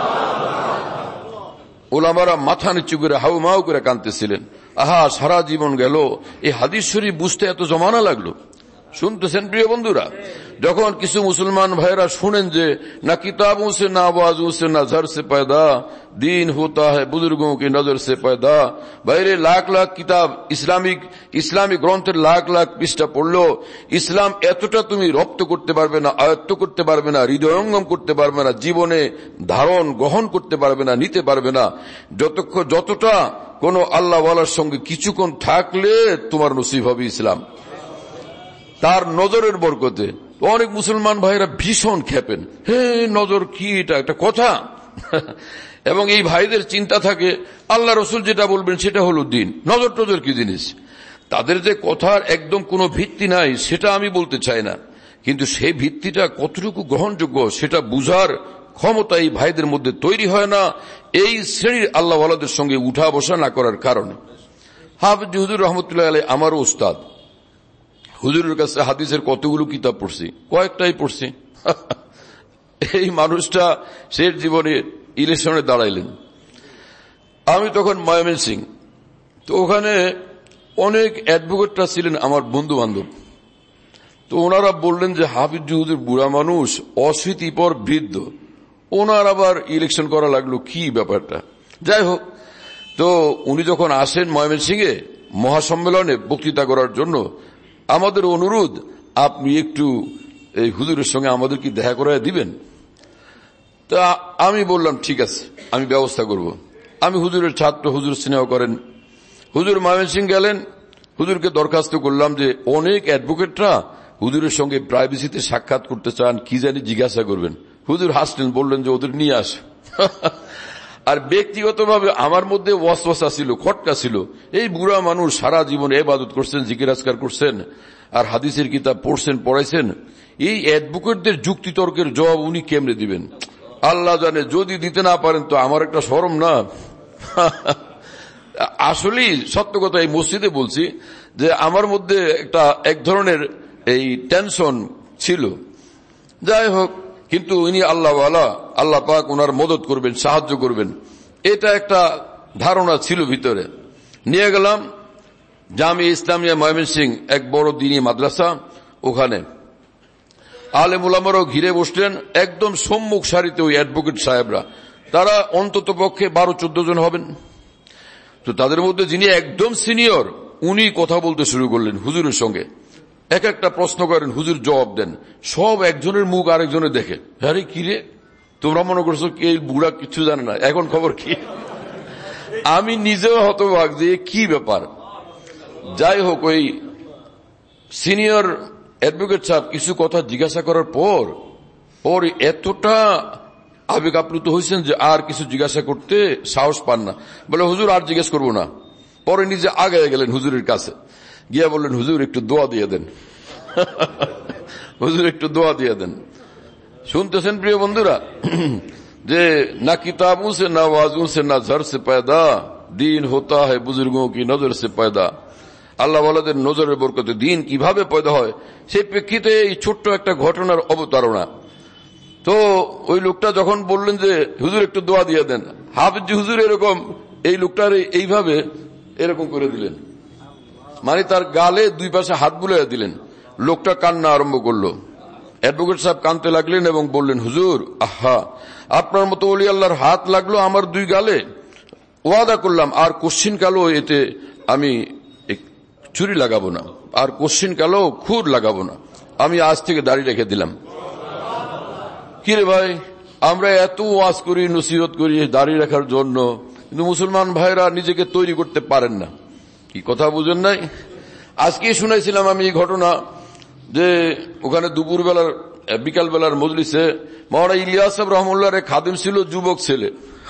ওলামারা মাথা নিচু করে হাউমাউ করে কাঁদতেছিলেন। আহা, সারা জীবন গেল, এই হাদিস শরীফ বুঝতে এত জমানা লাগলো। শুনতেছেন প্রিয় বন্ধুরা? যখন কিছু মুসলমান ভাইরা শুনেন যে না কিতাবों से ना आवाजों से नजर से पैदा दीन होता है बुजुर्गों की नजर से पैदा, বাইরে লাখ লাখ কিতাব, ইসলামিক ইসলামিক গ্রন্থের লাখ লাখ পৃষ্ঠা পড়লো, ইসলাম এতটা তুমি রপ্ত করতে পারবে না, আয়ত্ত করতে পারবে না, হৃদয়ঙ্গম করতে পারবে না, জীবনে ধারণ গ্রহণ করতে পারবে না, নিতে পারবে না, যতক্ষণ যতটা কোন আল্লাহওয়ালার সঙ্গে কিছুক্ষণ থাকলে তোমার নসিব হবে ইসলাম, তার নজরের বরকতে। অনেক মুসলমান ভাইরা ভীষণ খেপেন, হে নজর কি, এটা একটা কথা? এবং এই ভাইদের চিন্তা থাকে আল্লাহ রসুল যেটা বলবেন সেটা হলো দিন, নজর টজর কি জিনিস? তাদের যে কথার একদম কোনো ভিত্তি নাই সেটা আমি বলতে চাই না, কিন্তু সেই ভিত্তিটা কতটুকু গ্রহণযোগ্য সেটা বুঝার ক্ষমতা এই ভাইদের মধ্যে তৈরি হয় না, এই শ্রেণীর আল্লাহ ওয়ালাদের সঙ্গে উঠা বসা না করার কারণে। হাফেজ হুজুর রহমতুল্লাহ আলাইহি আমারও উস্তাদ। হুজুরের কাছে হাদিসের কতগুলো কিতাব পড়ছি, কয়েকটাই পড়ছি। এই মানুষটা শেষ জীবনে ইলেকশনে দাঁড়াইলেন। আমি তখন ময়মনসিং, তো ওখানে অনেক অ্যাডভোকেটরা ছিলেন আমার বন্ধু বান্ধব। তো ওনারা বললেন যে হাফিজ হুজুর বুড়া মানুষ, অশীতিপর বৃদ্ধ, ওনার আবার ইলেকশন করা লাগলো, কি ব্যাপারটা। যাই হোক, তো উনি যখন আসেন ময়মনসিংহে মহাসম্মেলনে বক্তৃতা করার জন্য, আমাদের অনুরোধ আপনি একটু এই হুজুরের সঙ্গে আমাদের কি দেখা করে দিবেন। তা আমি বললাম ঠিক আছে, আমি ব্যবস্থা করব। আমি হুজুরের ছাত্র, হুজুর স্নেহ করেন। হুজুর ময়মনসিংহ গেলেন, হুজুরকে দরখাস্ত করলাম যে অনেক অ্যাডভোকেটরা হুজুরের সঙ্গে প্রাইভেসিতে সাক্ষাৎ করতে চান, কি জানি জিজ্ঞাসা করবেন। হুজুর হাসলেন, বললেন যে ওদের নিয়ে আস। আর ব্যক্তিগতভাবে আমার মধ্যে ওয়াসওয়াসা ছিল, খটকা ছিল। এই বুড়া মানুষ সারা জীবন ইবাদত করছেন, জিকির আজকার করছেন, আর হাদিসের কিতাব পড়ছেন, পড়াইছেন, এই অ্যাডভোকেটদের যুক্তি তর্কের জবাব উনি কেমনে দিবেন আল্লাহ জানে। যদি দিতে না পারেন তো আমার একটা শরম না। আসলেই সত্য কথা, এই মসজিদে বলছি যে আমার মধ্যে একটা এক ধরনের এই টেনশন ছিল। যাই হোক, কিন্তু উনি আল্লাহওয়ালা, আল্লাহ পাক ওনার মদত করবেন, সাহায্য করবেন, এটা একটা ধারণা ছিল ভিতরে। নিয়ে গেলাম জামিয়া ইসলামিয়া ময়মনসিংহ, এক বড় দ্বীনি মাদ্রাসা। ওখানে আলেম উলামারাও ঘিরে বসলেন, একদম সম্মুখ সারিতে ওই অ্যাডভোকেট সাহেবরা, তারা অন্তত পক্ষে বারো চোদ্দ জন হবেন। তো তাদের মধ্যে যিনি একদম সিনিয়র, উনি কথা বলতে শুরু করলেন হুজুরের সঙ্গে। এক একটা প্রশ্ন করেন, হুজুর জবাব দেন। সব একজনের মুখ আরেকজনের দেখে, আরে কি রে, তোমরা মনে করছো কি এই বুড়া কিছু জানে না, এখন খবর কি? আমি নিজেও হতবাক যে কি ব্যাপার। যাই হোক, ওই সিনিয়র অ্যাডভোকেট সাহেব কিছু কথা জিজ্ঞাসা করার পর পর এতটা আবেগ আপ্লুত হয়েছেন যে আর কিছু জিজ্ঞাসা করতে সাহস পান না। বলে হুজুর আর জিজ্ঞেস করবো না। পরে নিজে আগে গেলেন হুজুরের কাছে, গিয়া বললেন হুজুর একটু দোয়া দিয়ে দেন, হুজুর একটু দোয়া দিয়ে দেন। শুনতেছেন প্রিয় বন্ধুরা, যে না কিতাবों से ना वाजों से ना झर से पैदा, दीन होता है बुजुर्गों की नजर से पैदा। আল্লাহ ওয়ালাদের নজরের বরকতে দিন কিভাবে পয়দা হয়, সেই প্রেক্ষিতে এই ছোট্ট একটা ঘটনার অবতারণা। তো ওই লোকটা যখন বললেন যে হুজুর একটু দোয়া দিয়ে দেন, হাফেজ হুজুর এরকম এই লোকটার এইভাবে এরকম করে দিলেন, মানে তার গালে দুই পাশে হাত বুলিয়ে দিলেন। লোকটা কান্না আরম্ভ করলো। অ্যাডভোকেট সাহেব কাঁদতে লাগলেন এবং বললেন, হুজুর আহা, আপনার মতো ওলি আল্লাহর হাত লাগলো আমার দুই গালে, ওয়াদা করলাম আর কোশ্চিন কালো এতে আমি চুরি লাগাবো না, আর কোশ্চিন কালো খুর লাগাবো না, আমি আজ থেকে দাড়ি রেখে দিলাম। কিরে ভাই, আমরা এত ওয়াজ করি, নসিহত করি দাড়ি রাখার জন্য, কিন্তু মুসলমান ভাইরা নিজেকে তৈরি করতে পারেন না। কি কথা বুঝেন নাই? আজকে শুনাইছিলাম আমি এই ঘটনা, যে ওখানে দুপুর বেলার বিকাল বেলার মজলিসে মাওলানা ইলিয়াস সাহেব রহমতুল্লাহর এক খাদেম ছিল, যুবক ছেলে,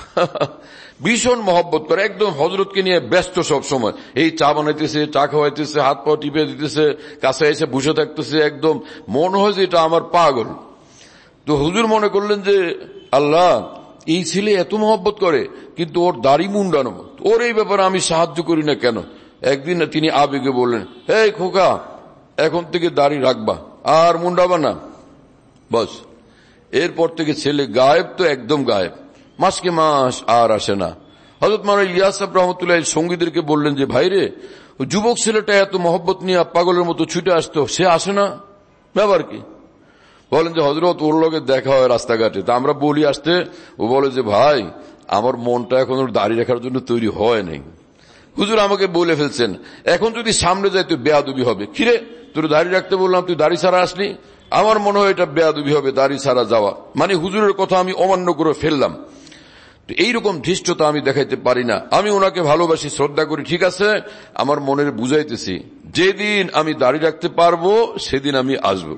ভীষণ মহব্বত করে, একদম হযরতকে নিয়ে ব্যস্ত সব সময়। এই চা বানাইতেছে, চা খাওয়াইতেছে, হাত পা টিপে দিতেছে, কাছে এসে বসে থাকতেছে, একদম মনে হয় যে এটা আমার পাগল। তো হুজুর মনে করলেন যে আল্লাহ, এই ছেলে এত মহব্বত করে কিন্তু ওর দাড়ি মুন্ডানো, ওর এই ব্যাপারে আমি সাহায্য করি না কেন? একদিন তিনি আবেগে বললেন, এই খোকা, এখন থেকে দাড়ি রাখবা আর মুন্ডাবা না, বস। এরপর থেকে ছেলে গায়েব, তো একদম গায়েব, মাসকে মাস আর আসে না। হযরত মাওলানা ইলিয়াস সাহেব রাহমাতুল্লাহ সঙ্গীদেরকে বললেন যে ভাইরে, যুবক ছেলেটা এত মহব্বত নিয়ে পাগলের মতো ছুটে আসতো, সে আসে না, ব্যাপার কি? বলেন যে হযরত ওর লগে দেখা হয় রাস্তাঘাটে, তা আমরা বলি আসতে, ও বলে যে ভাই আমার মনটা এখন ওর দাড়ি রাখার জন্য তৈরি হয় নাই। হুজুর আমাকে বলে ফেলছেন, এখন যদি সামনে যায় তো বেয়াদবি হবে। কিরে, তোর দাড়ি রাখতে বললাম, তুই দাড়ি ছাড়া আসলি? আমার মনে হয় এটা বেয়াদবি হবে, দাড়ি ছাড়া যাওয়া মানে হুজুরের কথা আমি অমান্য করে ফেললাম। তো এইরকম ধৃষ্টতা আমি দেখাইতে পারি না। আমি ওনাকে ভালোবাসি, শ্রদ্ধা করি, ঠিক আছে, আমার মনের বুঝাইতেছি, যেদিন আমি দাড়ি রাখতে পারবো সেদিন আমি আসবো।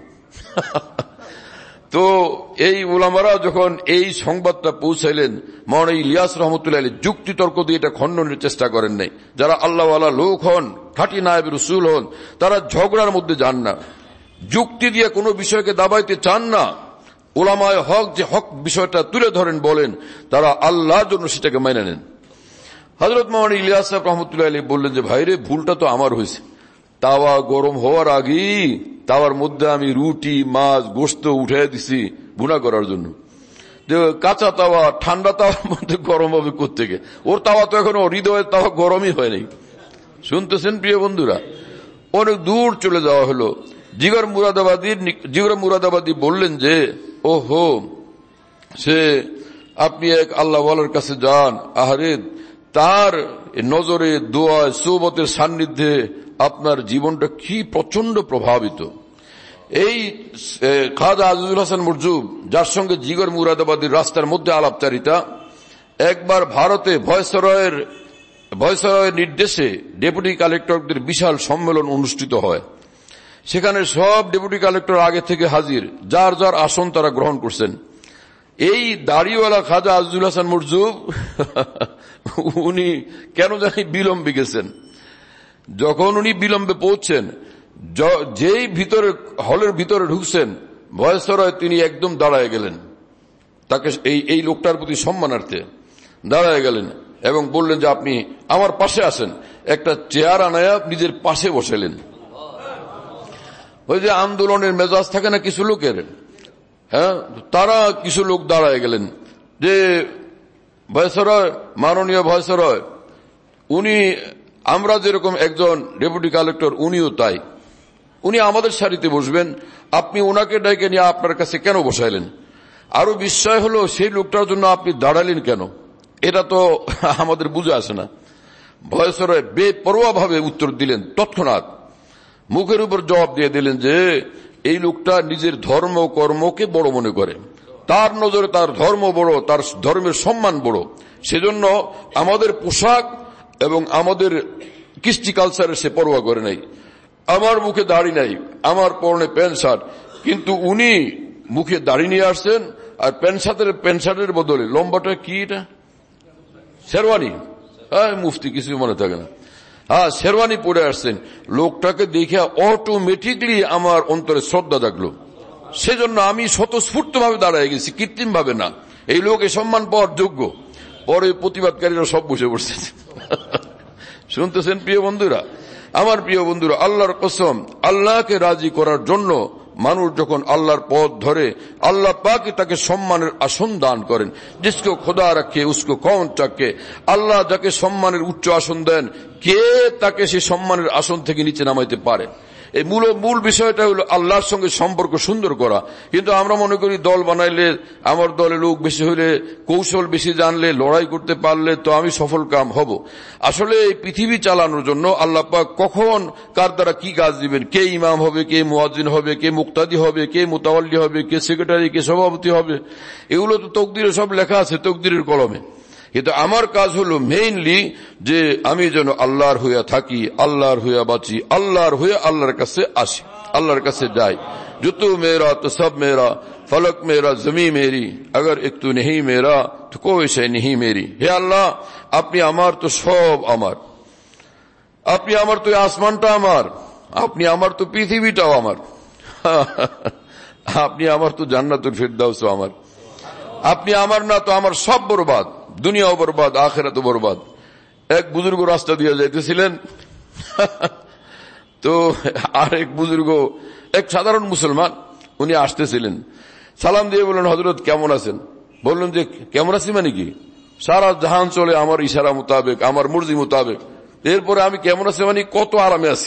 তো এই উলামারা যখন এই সংবাদটা পৌঁছাইলেন, মাওলানা ইলিয়াস রহমতুল্লাহ আলাইহি যুক্তি তর্ক দিয়ে এটা খণ্ডনের চেষ্টা করেন নাই। যারা আল্লাহওয়ালা লোক হন, খাঁটি নায়েব রাসূল হন, তারা ঝগড়ার মধ্যে যান না। যুক্তি দিয়ে কোনো বিষয়কে দাবাইতে চান না। উলামায়ে হক যে হক বিষয়টা তুলে ধরেন বলেন, তারা আল্লাহর জন্য সেটাকে মেনে নেন। হযরত মাওলানা ইলিয়াস সাহেব রহমতুল্লাহ আলাইহি বললেন যে ভাইরে, ভুলটা তো আমার হয়েছে। তাওয়া গরম হওয়ার আগেই তাওয়ার মধ্যে আমি রুটি, মাছ, গোশত উঠাই দিছি ভুনা করার জন্য। যে কাঁচা তাওয়া ঠান্ডা তাওয়ার মধ্যে গরম হবে কোত্থেকে? ওর তাওয়া তো এখনো হৃদয়ের তাওয়া গরমই হয় নাই। শুনতেছেন প্রিয় বন্ধুরা? অনেক দূর চলে যাওয়া হলো। জিগর মুরাদাবাদীর জিগর মুরাদাবাদী বললেন যে ওহো, সে আপনি এক আল্লাহওয়ালার কাছে যান, আহারে তার নজরে, দোয়ায়, সোহবতের সান্নিধ্যে আপনার জীবনটা কি প্রচন্ড প্রভাবিত। এই খাজা আজিজুল হাসান মরজুব, যার সঙ্গে জিগর মুরাদাবাদীর রাস্তার মধ্যে আলাপচারিতা, একবার ভারতে ভয়সরয়ের ভয়সরয়ের নির্দেশে ডেপুটি কালেক্টরদের বিশাল সম্মেলন অনুষ্ঠিত হয়। সেখানে সব ডেপুটি কালেক্টর আগে থেকে হাজির, যার যার আসন তারা গ্রহণ করছেন। এই দাড়িওয়ালা খাজা আজিজুল হাসান মরজুব উনি কেন জানি বিলম্বে গেছেন। যখন উনি বিলম্বে পৌঁছছেন, যেই ভিতরে হলের ভিতরে ঢুকছেন, ভয়সরয় তিনি একদম দাঁড়ায় গেলেন। তাকে এই এই লোকটার প্রতি সম্মানার্থে দাঁড়ায় গেলেন এবং বললেন যে আপনি আমার পাশে আসেন। একটা চেয়ার আনায়া নিজের পাশে বসালেন। ওই যে আন্দোলনের মেজাজ থাকে না কিছু লোকের, হ্যাঁ, তারা কিছু লোক দাঁড়ায় গেলেন যে ভয়সরয়, মাননীয় ভয়সরয়, উনি আমরা যেরকম একজন ডেপুটি কালেক্টর, উনিও তাই। উনি আমাদের সারিতে বসবেন, আপনি ওনাকে ডেকে নিয়ে আপনার কাছে কেন বসাইলেন? আরো বিস্ময় হলো, সেই লোকটার জন্য আপনি দাঁড়ালেন কেন? এটা তো আমাদের বুঝে আসে না। ভয়সরয় বেপরোয়া ভাবে উত্তর দিলেন, তৎক্ষণাৎ মুখের উপর জবাব দিয়ে দিলেন যে এই লোকটা নিজের ধর্ম কর্মকে বড় মনে করে, তার নজরে তার ধর্ম বড়, তার ধর্মের সম্মান বড়। সেজন্য আমাদের পোশাক এবং আমাদের কৃষ্টি কালচারের সে পরোয়া করে নাই। আমার মুখে দাড়ি নাই, আমার পরনে প্যান্ট শার্ট, কিন্তু উনি মুখে দাড়ি নিয়ে আসছেন আর প্যান্ট শার্টের প্যান্ট শার্টের বদলে লম্বাটা কি, এটা শেরওয়ানি। হ্যাঁ, মুফতি কিছু মনে থাকে না, হ্যাঁ শেরওয়ানি পরে আসছেন। লোকটাকে দেখে অটোমেটিকলি আমার অন্তরে শ্রদ্ধা জাগলো। সেজন্য আমি স্বতঃস্ফূর্ত ভাবে দাঁড়ায় গেছি, কৃত্রিম ভাবে না। এই লোক এ সম্মান পাওয়ার যোগ্য। পরে প্রতিবাদকারীরা সব বসে পড়ছে। শুনতেছেন প্রিয় বন্ধুরা? আমার প্রিয় বন্ধুরা, আল্লাহর কসম, আল্লাহকে রাজি করার জন্য মানুষ যখন আল্লাহর পথ ধরে, আল্লাহ পাক তাকে সম্মানের আসন দান করেন। जिसको खुदा रखे उसको कौन चाके। আল্লাহ যাকে সম্মানের উচ্চ আসন দেন, কে তাকে সেই সম্মানের আসন থেকে নিচে নামাইতে পারে? এই মূল মূল বিষয়টা হলো আল্লাহর সঙ্গে সম্পর্ক সুন্দর করা। কিন্তু আমরা মনে করি দল বানাইলে, আমার দলে লোক বেশি হইলে, কৌশল বেশি জানলে, লড়াই করতে পারলে তো আমি সফল কাম হব। আসলে এই পৃথিবী চালানোর জন্য আল্লাহ পাক কখন কার দ্বারা কি কাজ দিবেন, কে ইমাম হবে, কে মুয়াজ্জিন হবে, কে মুক্তাদি হবে, কে মুতাওয়াল্লি হবে, কে সেক্রেটারি, কে সভাপতি হবে, এগুলো তো তকদিরে সব লেখা আছে, তকদিরের কলমে। কিন্তু আমার কাজ হলো মেইনলি যে আমি যেন আল্লাহর হইয়া থাকি, আল্লাহর হইয়া বাঁচি, আল্লাহর হইয়া আল্লাহর কাছে আসি, আল্লাহর কাছে যাই। जो तू मेरा तो सब मेरा, फलक मेरा जमी मेरी, अगर एक तू नहीं मेरा तो कोई शय नहीं मेरी। হে আল্লাহ, আপনি আমার তো সব আমার, আপনি আমার তো আসমানটা আমার, আপনি আমার তো পৃথিবীটাও আমার, আপনি আমার তো জান্নাতুল ফিরদাউসও আমার। আপনি আমার না তো আমার সব বরবাদ, দুনিয়াও বরবাদ, আখিরাতও বরবাদ। এক বুজুর্গ রাস্তা দিয়ে যাইতেছিলেন, তো আর এক বুজুর্গ, এক সাধারণ মুসলমান, উনি আসতেছিলেন। সালাম দিয়ে বললেন, হযরত কেমন আছেন? বললেন যে কেমন আছি মানে কি, সারা জাহান চলে আমার ইশারা মোতাবেক, আমার মর্জি মোতাবেক। এরপরে আমি কেমন আছি মানে কত আরামে আছি।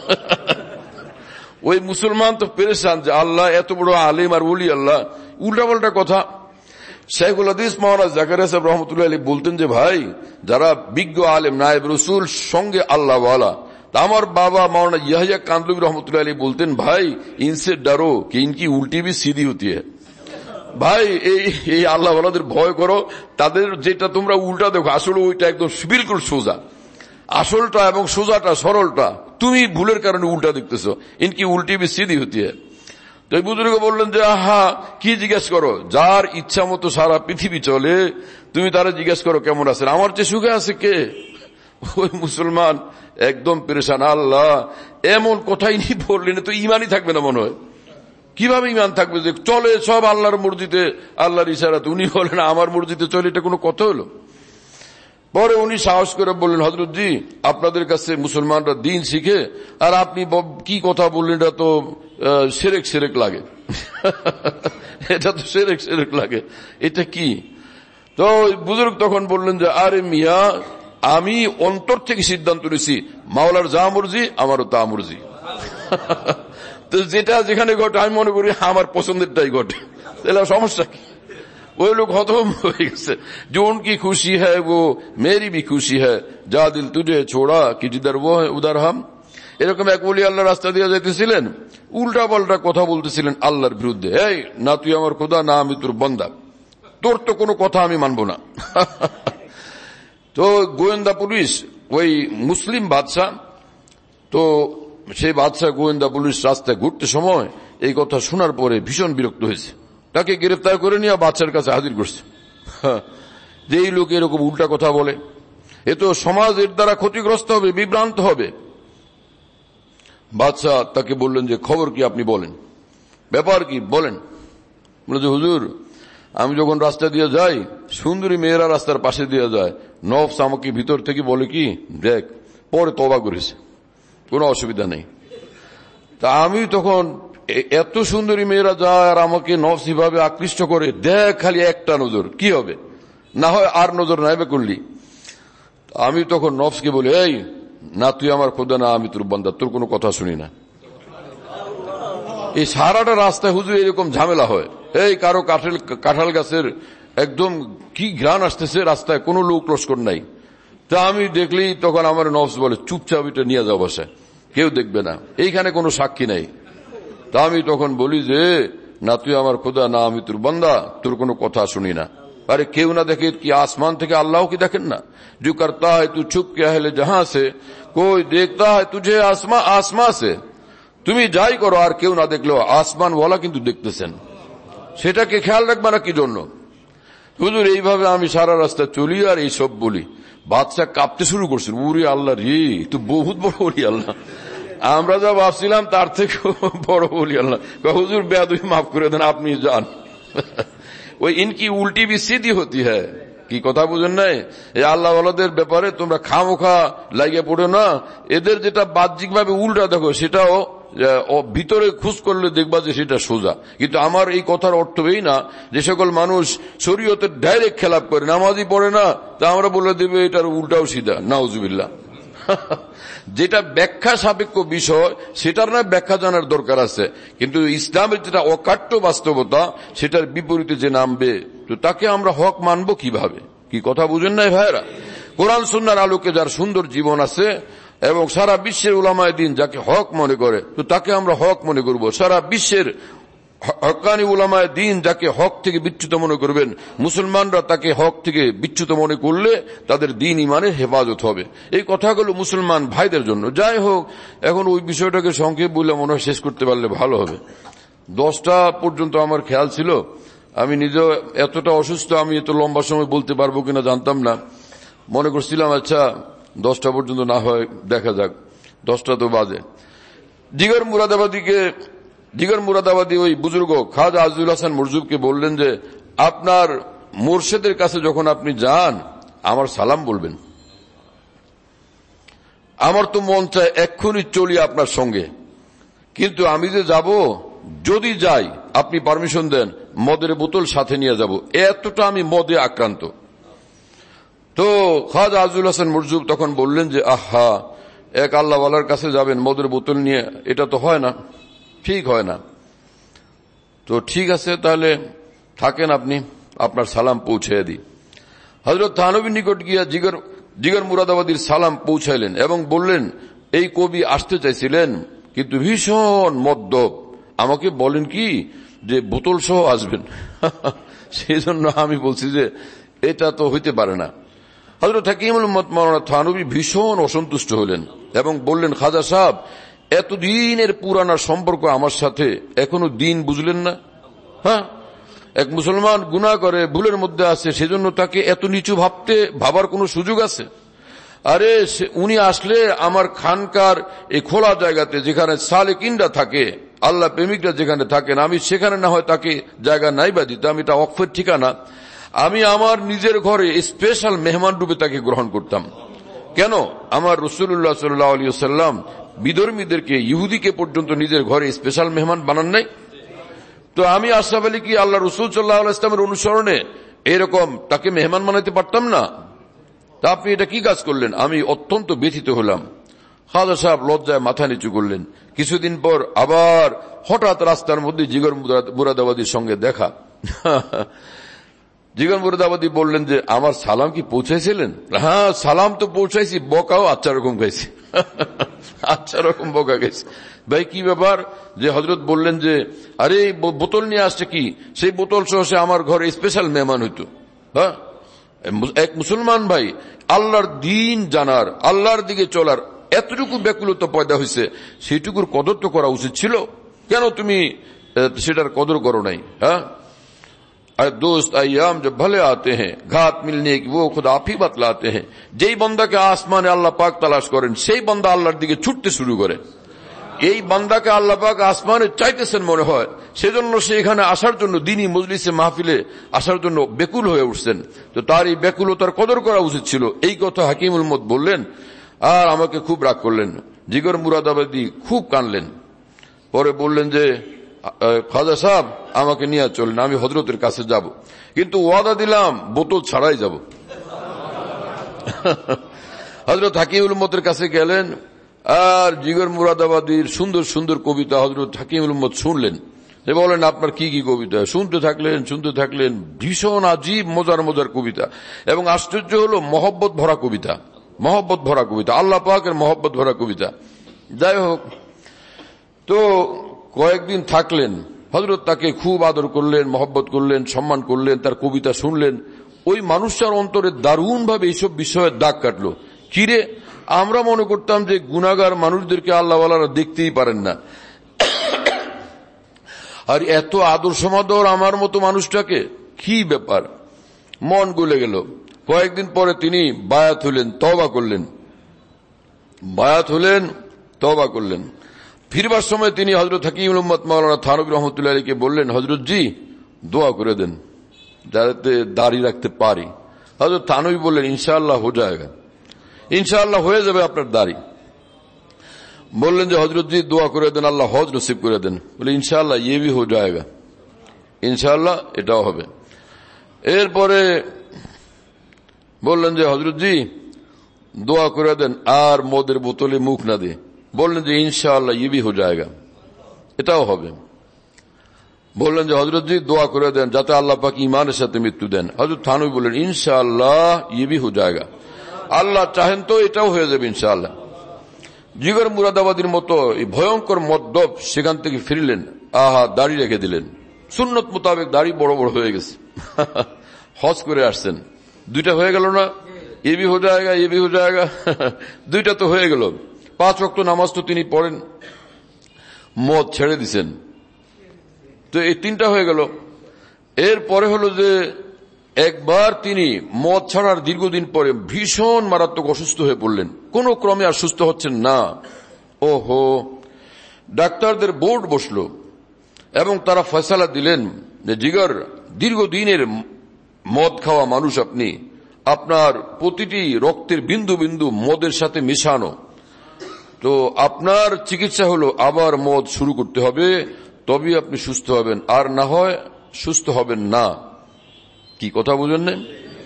ওই মুসলমান তো পেরেশান যে আল্লাহ এত বড় আলিম আর ওলি আল্লাহ, উল্টা পাল্টা কথা। শেখুল হাদিস মাওলানা জাকারিয়া সাহেব রহমতুল্লাহ আলাইহি বলতেন যে ভাই, যারা বিজ্ঞ আলেম, নায়েব রসুল, সঙ্গে আল্লাহ ওয়ালা, আমার বাবা মাওলানা ইয়াহিয়া কান্দলুবি রহমতুল্লাহ আলাইহি বলতেন, ভাই ইনসে ডরো कि इनकी उल्टी भी सीधी होती है। ভাই এই এই আল্লাহ ওয়ালাদের ভয় করো, তাদের যেটা তোমরা উল্টা দেখো আসলে ওইটা একদম বিলকুল সোজা। আসলটা এবং সোজাটা, সরলটা তুমি ভুলের কারণে উল্টা দেখতেছো। ইনকি উল্টি भी सीधी होती है। তো এই বুজুর্গ বললেন যে আহা, কি জিজ্ঞেস করো, যার ইচ্ছা মতো সারা পৃথিবী চলে, তুমি তারা জিজ্ঞেস করো কেমন আছেন, আমার চেয়ে সুখে আছে কে? ওই মুসলমান একদম পেরেশান। আল্লাহ এমন কথাই নি বললেন তো ইমানই থাকবে না মনে হয়। কিভাবে ইমান থাকবে যে চলে সব আল্লাহর মসজিদে, আল্লাহর ইশারাতে, উনি বলেন আমার মসজিদে চলে, এটা কোনো কথা হলো? পরে উনি সাহস করে বললেন, হযরত জি আপনাদের কাছে মুসলমানরা দিন শিখে আর আপনি কি কথা বললেন, এটা তো শিরক শিরক লাগে এটা তো শিরক শিরক লাগে, এটা কি? তো বুজুর্গ তখন বললেন যে আরে মিয়া, আমি অন্তর থেকে সিদ্ধান্ত নিয়েছি মাওলার যা মর্জি আমারও তা মর্জি তো যেটা যেখানে ঘটে আমি মনে করি আমার পছন্দেরটাই ঘটে, তাহলে সমস্যা কি? ওই লোক হতভম্ব হয়ে গেছে যে উনকি খুশি হ্যায় वो मेरी भी खुशी है, যা দিল তুঝে ছোড়া কি জিদার वो है उधर हम। এরকম এক ওলি আল্লাহ রাস্তা দিয়ে যেতেছিলেন, উল্টা পাল্টা কথা বলতেছিলেন আল্লাহর বিরুদ্ধে। এই না তুই আমার খোদা, না আমি তোর বান্দা, তোর তো কোনো কথা আমি মানব না তো গোয়েন্দা পুলিশ, ওই মুসলিম বাদশাহ, তো সেই বাদশাহ গোয়েন্দা পুলিশ রাস্তায় ঘুরতে সময় এই কথা শোনার পরে ভীষণ বিরক্ত হয়েছে, তাকে গ্রেফতার করে নিয়ে বাদশার কাছে হাজির করছে যে এই লোক এরকম উল্টা কথা বলে, এ তো সমাজের দ্বারা ক্ষতিগ্রস্ত হবে, বিভ্রান্ত হবে। বাদশাহ তাকে বললেন যে খবর কি, আপনি বলেন, ব্যাপার কি বলেন। বলে যে হুজুর, আমি যখন রাস্তা দিয়ে যাই, সুন্দরী মেয়েরা রাস্তার পাশে দিয়ে যায়, নফস আমাকে ভিতর থেকে বলে কি দেখ, পরে তওবা করেছে, কোনো অসুবিধা নেই। তা আমি তখন এত সুন্দরী মেয়েরা যায় আর আমাকে নফস ভাবে আকৃষ্ট করে, দেখ খালি একটা নজর, কি হবে, না হয় আর নজর নাইবে করলি। আমি তখন নফসকে বলি, এই না তুই আমার খোদা, না আমি তোর বান্দা, তোর কোনো কথা শুনি না। এই সারাটা রাস্তায় হুজুর এরকম ঝামেলা হয়। এই কারো কাঁঠাল কাঁঠাল গাছের একদম কি ঘ্রাণ আসতেছে, রাস্তায় কোনো লোক লস্কর নাই। তা আমি দেখলি তখন আমার নফস বলে চুপচাপ এটা নিয়ে যাও বাসায়, কেউ দেখবে না, এইখানে কোনো সাক্ষী নাই। তা আমি তখন বলি যে না তুই আমার খোদা, না আমি তোর বান্দা, তোর কোনো কথা শুনি না। আরে কেউ না দেখে কি আসমান থেকে আল্লাহ কি দেখেন না? जो करता है तू छुप के अहले जहां से, कोई देखता है तुझे आसमा आसमा से। তুমি যাই করো আর কেউ না দেখলেও আসমান ওয়ালা কিন্তু দেখতেছেন, সেটাকে খেয়াল রাখবা না কি জন্য? হুজুর এইভাবে আমি সারা রাস্তা চলি আর এইসব বলি। বাদশা কাঁপতে শুরু করছেন, উরি আল্লাহ রে, তো বহুত বড় বলি আল্লাহ, আমরা যা ভাবছিলাম তার থেকে বড় বলি আল্লাহ। হুজুর বেয়াদবি মাফ করে দেন, আপনি যান ওই ইনকি উল্টি भी सीधी होती है। কি কথা বুঝেন নাই? এই আল্লাহ ওয়ালাদের ব্যাপারে তোমরা খামোখা লাগিয়ে পড়ো না, এদের যেটা বাহ্যিক ভাবে উল্টা দেখো সেটাও ভিতরে খোঁজ করলে দেখবা যে সেটা সোজা। কিন্তু আমার এই কথার অর্থ এই না যে সকল মানুষ শরীয়তের ডাইরেক্ট খেলাপ করে, নামাজই পড়ে না, তা আমরা বলে দেবে এটার উল্টাও সিধা, নাউজুবিল্লাহ। যেটা ব্যাখ্যা সাপেক্ষ বিষয় সেটার না ব্যাখ্যা জানার দরকার আছে, কিন্তু ইসলামের যেটা অকাট্য বাস্তবতা সেটার বিপরীতে যে নামবে, তো তাকে আমরা হক মানবো কিভাবে? কি কথা বুঝেন নাই ভাইরা? কোরআন সুন্নাহর আলোকে যার সুন্দর জীবন আছে এবং সারা বিশ্বের উলামায়ে দ্বীন যাকে হক মনে করে, তো তাকে আমরা হক মনে করব। সারা বিশ্বের হক্কানি উলামায়ে দ্বীন যাকে হক থেকে বিচ্যুত মনে করবেন, মুসলমানরা তাকে হক থেকে বিচ্যুত মনে করলে তাদের দ্বীন ইমানের হেফাজত হবে। এই কথাগুলো মুসলমান ভাইদের জন্য। যাই হোক, এখন ওই বিষয়টাকে সংক্ষেপ বলে মনে হয় শেষ করতে পারলে ভালো হবে। দশটা পর্যন্ত আমার খেয়াল ছিল, আমি নিজেও এতটা অসুস্থ, আমি এত লম্বা সময় বলতে পারবো কিনা জানতাম না। মনে করছিলাম আচ্ছা দশটা পর্যন্ত না হয় দেখা যাক, দশটা তো বাজে। জিগর মুরাদাবাদীকে জিগর মুরাদাবাদী ওই বুজুর্গ খাজা আজিজুল হাসান মরজুবকে বললেন যে আপনার মুর্শিদের কাছে যখন আপনি যান আমার সালাম বলবেন। আমার তো মন চায় এক্ষুনি চলি আপনার সঙ্গে, কিন্তু আমি যে যাব, যদি যাই আপনি পারমিশন দেন মদের বোতল সাথে নিয়ে যাব, এতটা আমি মদে আক্রান্ত। তো খাজা আজিজুল হাসান মরজুব তখন বললেন যে আহা, এক আল্লাহওয়ালার কাছে যাবেন মদের বোতল নিয়ে, এটা তো হয় না, ঠিক হয় না। তো ঠিক আছে তাহলে থাকেন আপনি, আপনার সালাম পৌঁছে দিই। হযরত থানবীর নিকট গিয়া জিগর জিগর মুরাদাবাদীর সালাম পৌঁছাইলেন এবং বললেন এই কবি আসতে চাইছিলেন কিন্তু ভীষণ মদ্যপ, আমাকে বলেন কি যে বোতল সহ আসবেন সেই জন্য আমি বলছি যে এটা তো হইতে পারে না। হযরত হাকিমুল উম্মত মাওলানা থানবী ভীষণ অসন্তুষ্ট হলেন এবং বললেন খাজা সাহেব, এতদিনের পুরানা সম্পর্ক আমার সাথে, এখনো দিন বুঝলেন না? হ্যাঁ, এক মুসলমান গুনাহ করে ভুলের মধ্যে আছে, সেজন্য তাকে এত নিচু ভাবতে ভাবার কোনো সুযোগ আছে? আরে উনি আসলে আমার খানকার এই খোলা জায়গাতে যেখানে সালেকিনরা থাকে, আল্লাহ প্রেমিকরা যেখানে থাকেন, আমি সেখানে না হয় তাকে জায়গা নাই বা দিতাম, এটা ওয়াকফের ঠিকানা। আমি আমার নিজের ঘরে স্পেশাল মেহমান রূপে তাকে গ্রহণ করতাম। কেন? আমার রাসূলুল্লাহ সাল্লাল্লাহু আলাইহি ওয়াসাল্লাম বিধর্মীদেরকে, ইহুদিকে পর্যন্ত নিজের ঘরে স্পেশাল মেহমান বানান নাই? তো আমি আশরাফ আলী কি আল্লাহ রাসূল সাল্লাল্লাহু আলাইহি ওয়াসাল্লামের অনুসরণে এরকম তাকে মেহমান বানাতে পারতাম না? তা আপনি এটা কি কাজ করলেন? আমি অত্যন্ত ব্যথিত হলাম। খাজা সাহেব লজ্জায় মাথা নিচু করলেন। কিছুদিন পর আবার হঠাৎ রাস্তার মধ্যে জিগর মুরাদাবাদীর সঙ্গে দেখা। জিগর মুরাদাবাদী বললেন যে আমার সালাম কি পৌঁছাইছিলেন? হ্যাঁ, সালাম তো পৌঁছাইছি, বকাও আচ্ছা রকম খাইছি। আচ্ছা রকম বকা গেছে। ভাই কি ব্যাপার? যে হযরত বললেন যে আরে বোতল নিয়ে আসছে কি, সেই বোতল সহ সে আমার ঘরে স্পেশাল মেহমান হইতো। হ্যাঁ, এক মুসলমান ভাই আল্লাহর দ্বীন জানার, আল্লাহর দিকে চলার এতটুকু ব্যাকুলতা পয়দা হয়েছে, সেইটুকুর কদর তো করা উচিত ছিল। কেন তুমি সেটার কদর করো নাই? হ্যাঁ, আর দোস্ত আইয়াম জব ভলে আতে হ্যাঁ ঘাত মিলনে কি वो खुद आप ही बतलाते हैं। যেই বান্দাকে আসমানে আল্লাহ পাক তালাশ করেন, সেই বান্দা আল্লাহর দিকে ছুটতে শুরু করে। এই বান্দাকে আল্লাহ পাক আসমানে চাইতেছেন মনে হয়, সেজন্য সে এখানে আসার জন্য, দ্বীনি মজলিসে মাহফিলে আসার জন্য বেকুল হয়ে উঠছেন। তো তার এই বেকুলতার কদর করা উচিত ছিল। এই কথা হাকিমুল উম্মত বললেন আর আমাকে খুব রাগ করলেন। জিগর মুরাদাবাদী খুব কানলেন। পরে বললেন যে খাজা সাহেব আমাকে নিয়ে চলেন, আমি হযরতের কাছে যাব, কিন্তু ওয়াদা দিলাম বোতল ছাড়াই যাব। হযরত হাকিমুল উম্মতের কাছে গেলেন আর জিগর মুরাদাবাদীর সুন্দর সুন্দর কবিতা হযরত হাকিমুল উম্মত শুনলেন। বলেন আপনার কি কি কবিতা? শুনতে থাকলেন শুনতে থাকলেন ভীষণ আজীব মজার মজার কবিতা, এবং আশ্চর্য হলো মহব্বত ভরা কবিতা, মহব্বত ভরা কবিতা, আল্লাহ পাকের মহব্বত ভরা কবিতা। যাই হোক, তো কয়েকদিন থাকলেন। হযরত তাকে খুব আদর করলেন, মহব্বত করলেন, সম্মান করলেন, তার কবিতা শুনলেন। ওই মানুষটার অন্তরে দারুণ ভাবে এইসব বিষয়ের দাগ কাটলো। কিরে, আমরা মনে করতাম যে গুনাহগার মানুষদেরকে আল্লাহওয়ালারা দেখতেই পারেন না, আর এত আদর সমাদর আমার মতো মানুষটাকে, কি ব্যাপার? মন গলে গেল। কয়েকদিন পরে তিনি বায়াত হলেন, তওবা করলেন, বায়াত হলেন, তওবা করলেন। ফিরবার সময় তিনি হযরত হাকিমুল উম্মত মাওলানা থানভী রহমাতুল্লাহ আলাইহিকে বললেন, হযরত জি দোয়া করে দেন যাতে দাড়ি রাখতে পারি। হযরত থানভী বললেন, ইনশাআল্লাহ হো যায়গা, ইনশাআল্লাহ হয়ে যাবে আপনার দাড়ি। বললেন যে হযরত জি দোয়া করে দেন আল্লাহ হজ নসিব করে দেন। বলে ইনশাআল্লাহ ইয়ে ভি হো যায়গা, ইনশাআল্লাহ এটাও হবে। এরপরে বললেন যে হযরত জি দোয়া করে দেন আর মদের বোতলে মুখ না দিয়ে। বললেন যে ইনশাআল্লাহ ইয়ে ভি হো যায়গা, এটাও হবে। বললেন যে হযরত জি দোয়া করে দেন যাতে আল্লাহ পাক ঈমানের সাথে মৃত্যু দেন। হযরত থানভী বললেন ইনশাআল্লাহ ইয়ে ভি হো যায়গা, আল্লাহ চাহেন তো এটাও হয়ে যাবে ইনশাআল্লাহ। জিগর মুরাদাবাদীর মতো এই ভয়ঙ্কর মদ্যপ সেখান থেকে ফিরলেন, আহা দাড়ি রেখে দিলেন, সুন্নত মোতাবেক দাড়ি বড় বড় হয়ে গেছে। হজ করে আসছেন, দুইটা হয়ে গেল না? এ ভি হো যায়গা, এ ভি হো যায়গা, দুইটা তো হয়ে গেল। পাঁচ ওয়াক্ত নামাজ তো তিনি পড়েন, মদ ছেড়ে দিছেন, তো এই তিনটা হয়ে গেল। এর পরে হলো যে একবার তিনি মদ ছাড়ার দীর্ঘদিন পরে ভীষণ মারাত্মক অসুস্থ হয়ে পড়লেন, কোন ক্রমে আর সুস্থ হচ্ছেন না। ওহো, ডাক্তারদের বোর্ড বসলো এবং তারা ফয়সালা দিলেন যে জিগর দীর্ঘদিনের মদ খাওয়া মানুষ আপনি, আপনার প্রতিটি রক্তের বিন্দু বিন্দু মদের সাথে মিশানো, তো আপনার চিকিৎসা হলো আবার মদ শুরু করতে হবে, তবেই আপনি সুস্থ হবেন, আর না হয় সুস্থ হবেন না। কি কথা বুঝেন না?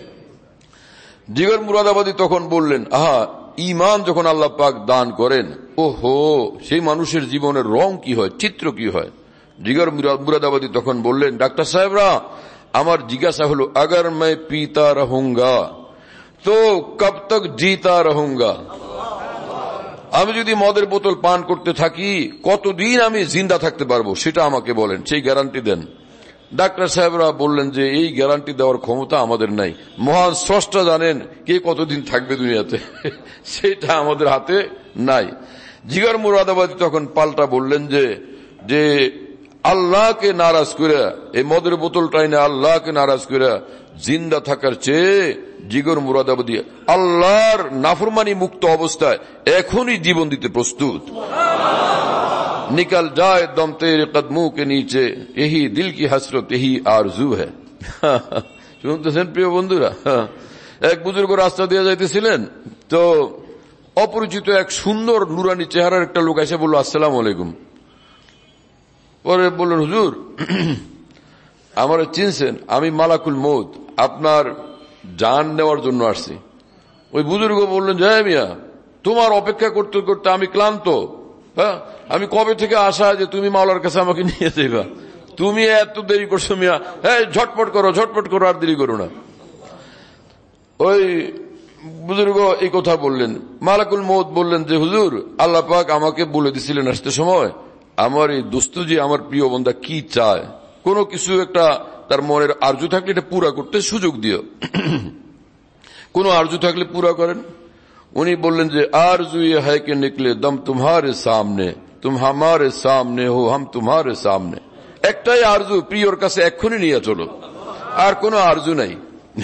জিগর মুরাদাবাদী তখন বললেন, আহা, ঈমান যখন আল্লাহ পাক দান করেন, ওহো, সেই মানুষের জীবনের রং কি হয়, চিত্র কি হয়। জিগর মুরাদাবাদী তখন বললেন, ডাক্তার সাহেবরা, আমার জিজ্ঞাসা হলো अगर मैं पीता रहूंगा तो कब तक जीता रहूंगा, আমি যদি মদের বোতল পান করতে থাকি কতদিন আমি জিন্দা থাকতে পারবো, সেটা আমাকে বলেন, সেই গ্যারান্টি দেন। ডাক্তার সাহেবরা বললেন যে এই গ্যারান্টি দেওয়ার ক্ষমতা আমাদের নাই, মহান স্রষ্টা জানেন কে কতদিন থাকবে দুনিয়াতে, সেটা আমাদের হাতে নাই। জিগর মুরাদাবাদী তখন পাল্টা বললেন যে যে আল্লাহকে নারাজ করে, এই মদের বোতলটাই না আল্লাহকে নারাজ করে জিন্দা থাকার চেয়ে জিগর মুরাদাবাদী আল্লাহর নাফরমানি মুক্ত অবস্থায় এখনই জীবন দিতে প্রস্তুত। নিকাল যায় দম তেরে কদমোं के नीचे यही दिल की हसरत यही आरजू है। শুনতেছেন প্রিয় বন্ধুরা? এক বুজুর্গ রাস্তা দিয়ে যাইতেছিলেন, তো অপরিচিত এক সুন্দর নুরানি চেহারার একটা লোক এসে বলল, আসসালামু আলাইকুম। পরে বললেন, হুজুর আমার চিনছেন? আমি মালাকুল মউত, আপনার জান নেওয়ার জন্য আসছি। ওই বুজুর্গ বললেন, জয় মিয়া, তোমার অপেক্ষা করতে করতে আমি ক্লান্ত। হ্যাঁ, আমি কবে থেকে আশা যে তুমি মাওলার কাছে আমাকে নিয়ে যাইবা, তুমি এত দেরি করছো মিয়া। হ্যাঁ, ঝটপট করো, ঝটপট করো, আর দেরি করো না। ওই বুজুর্গ এই কথা বললেন। মালাকুল মউত বললেন যে, হুজুর আল্লাহ পাক আমাকে বলে দিছিলেন আসতে সময় আমার এই দোস্তজি, আমার প্রিয় বন্ধা কি চায়, কোনো কিছু একটা তার মনের আরজু থাকলে এটা পুরা করতে সুযোগ দিও। কোন আরজু থাকলে পুরা করেন। উনি বললেন যে, আরজু ये है कि निकले दम तुम्हारे सामने तुम हमारे सामने हो हम तुम्हारे सामने। একটাই আরজু, প্রিয়র কাছে এক্ষুনি নিয়ে চলো, আর কোনো আরজু নাই।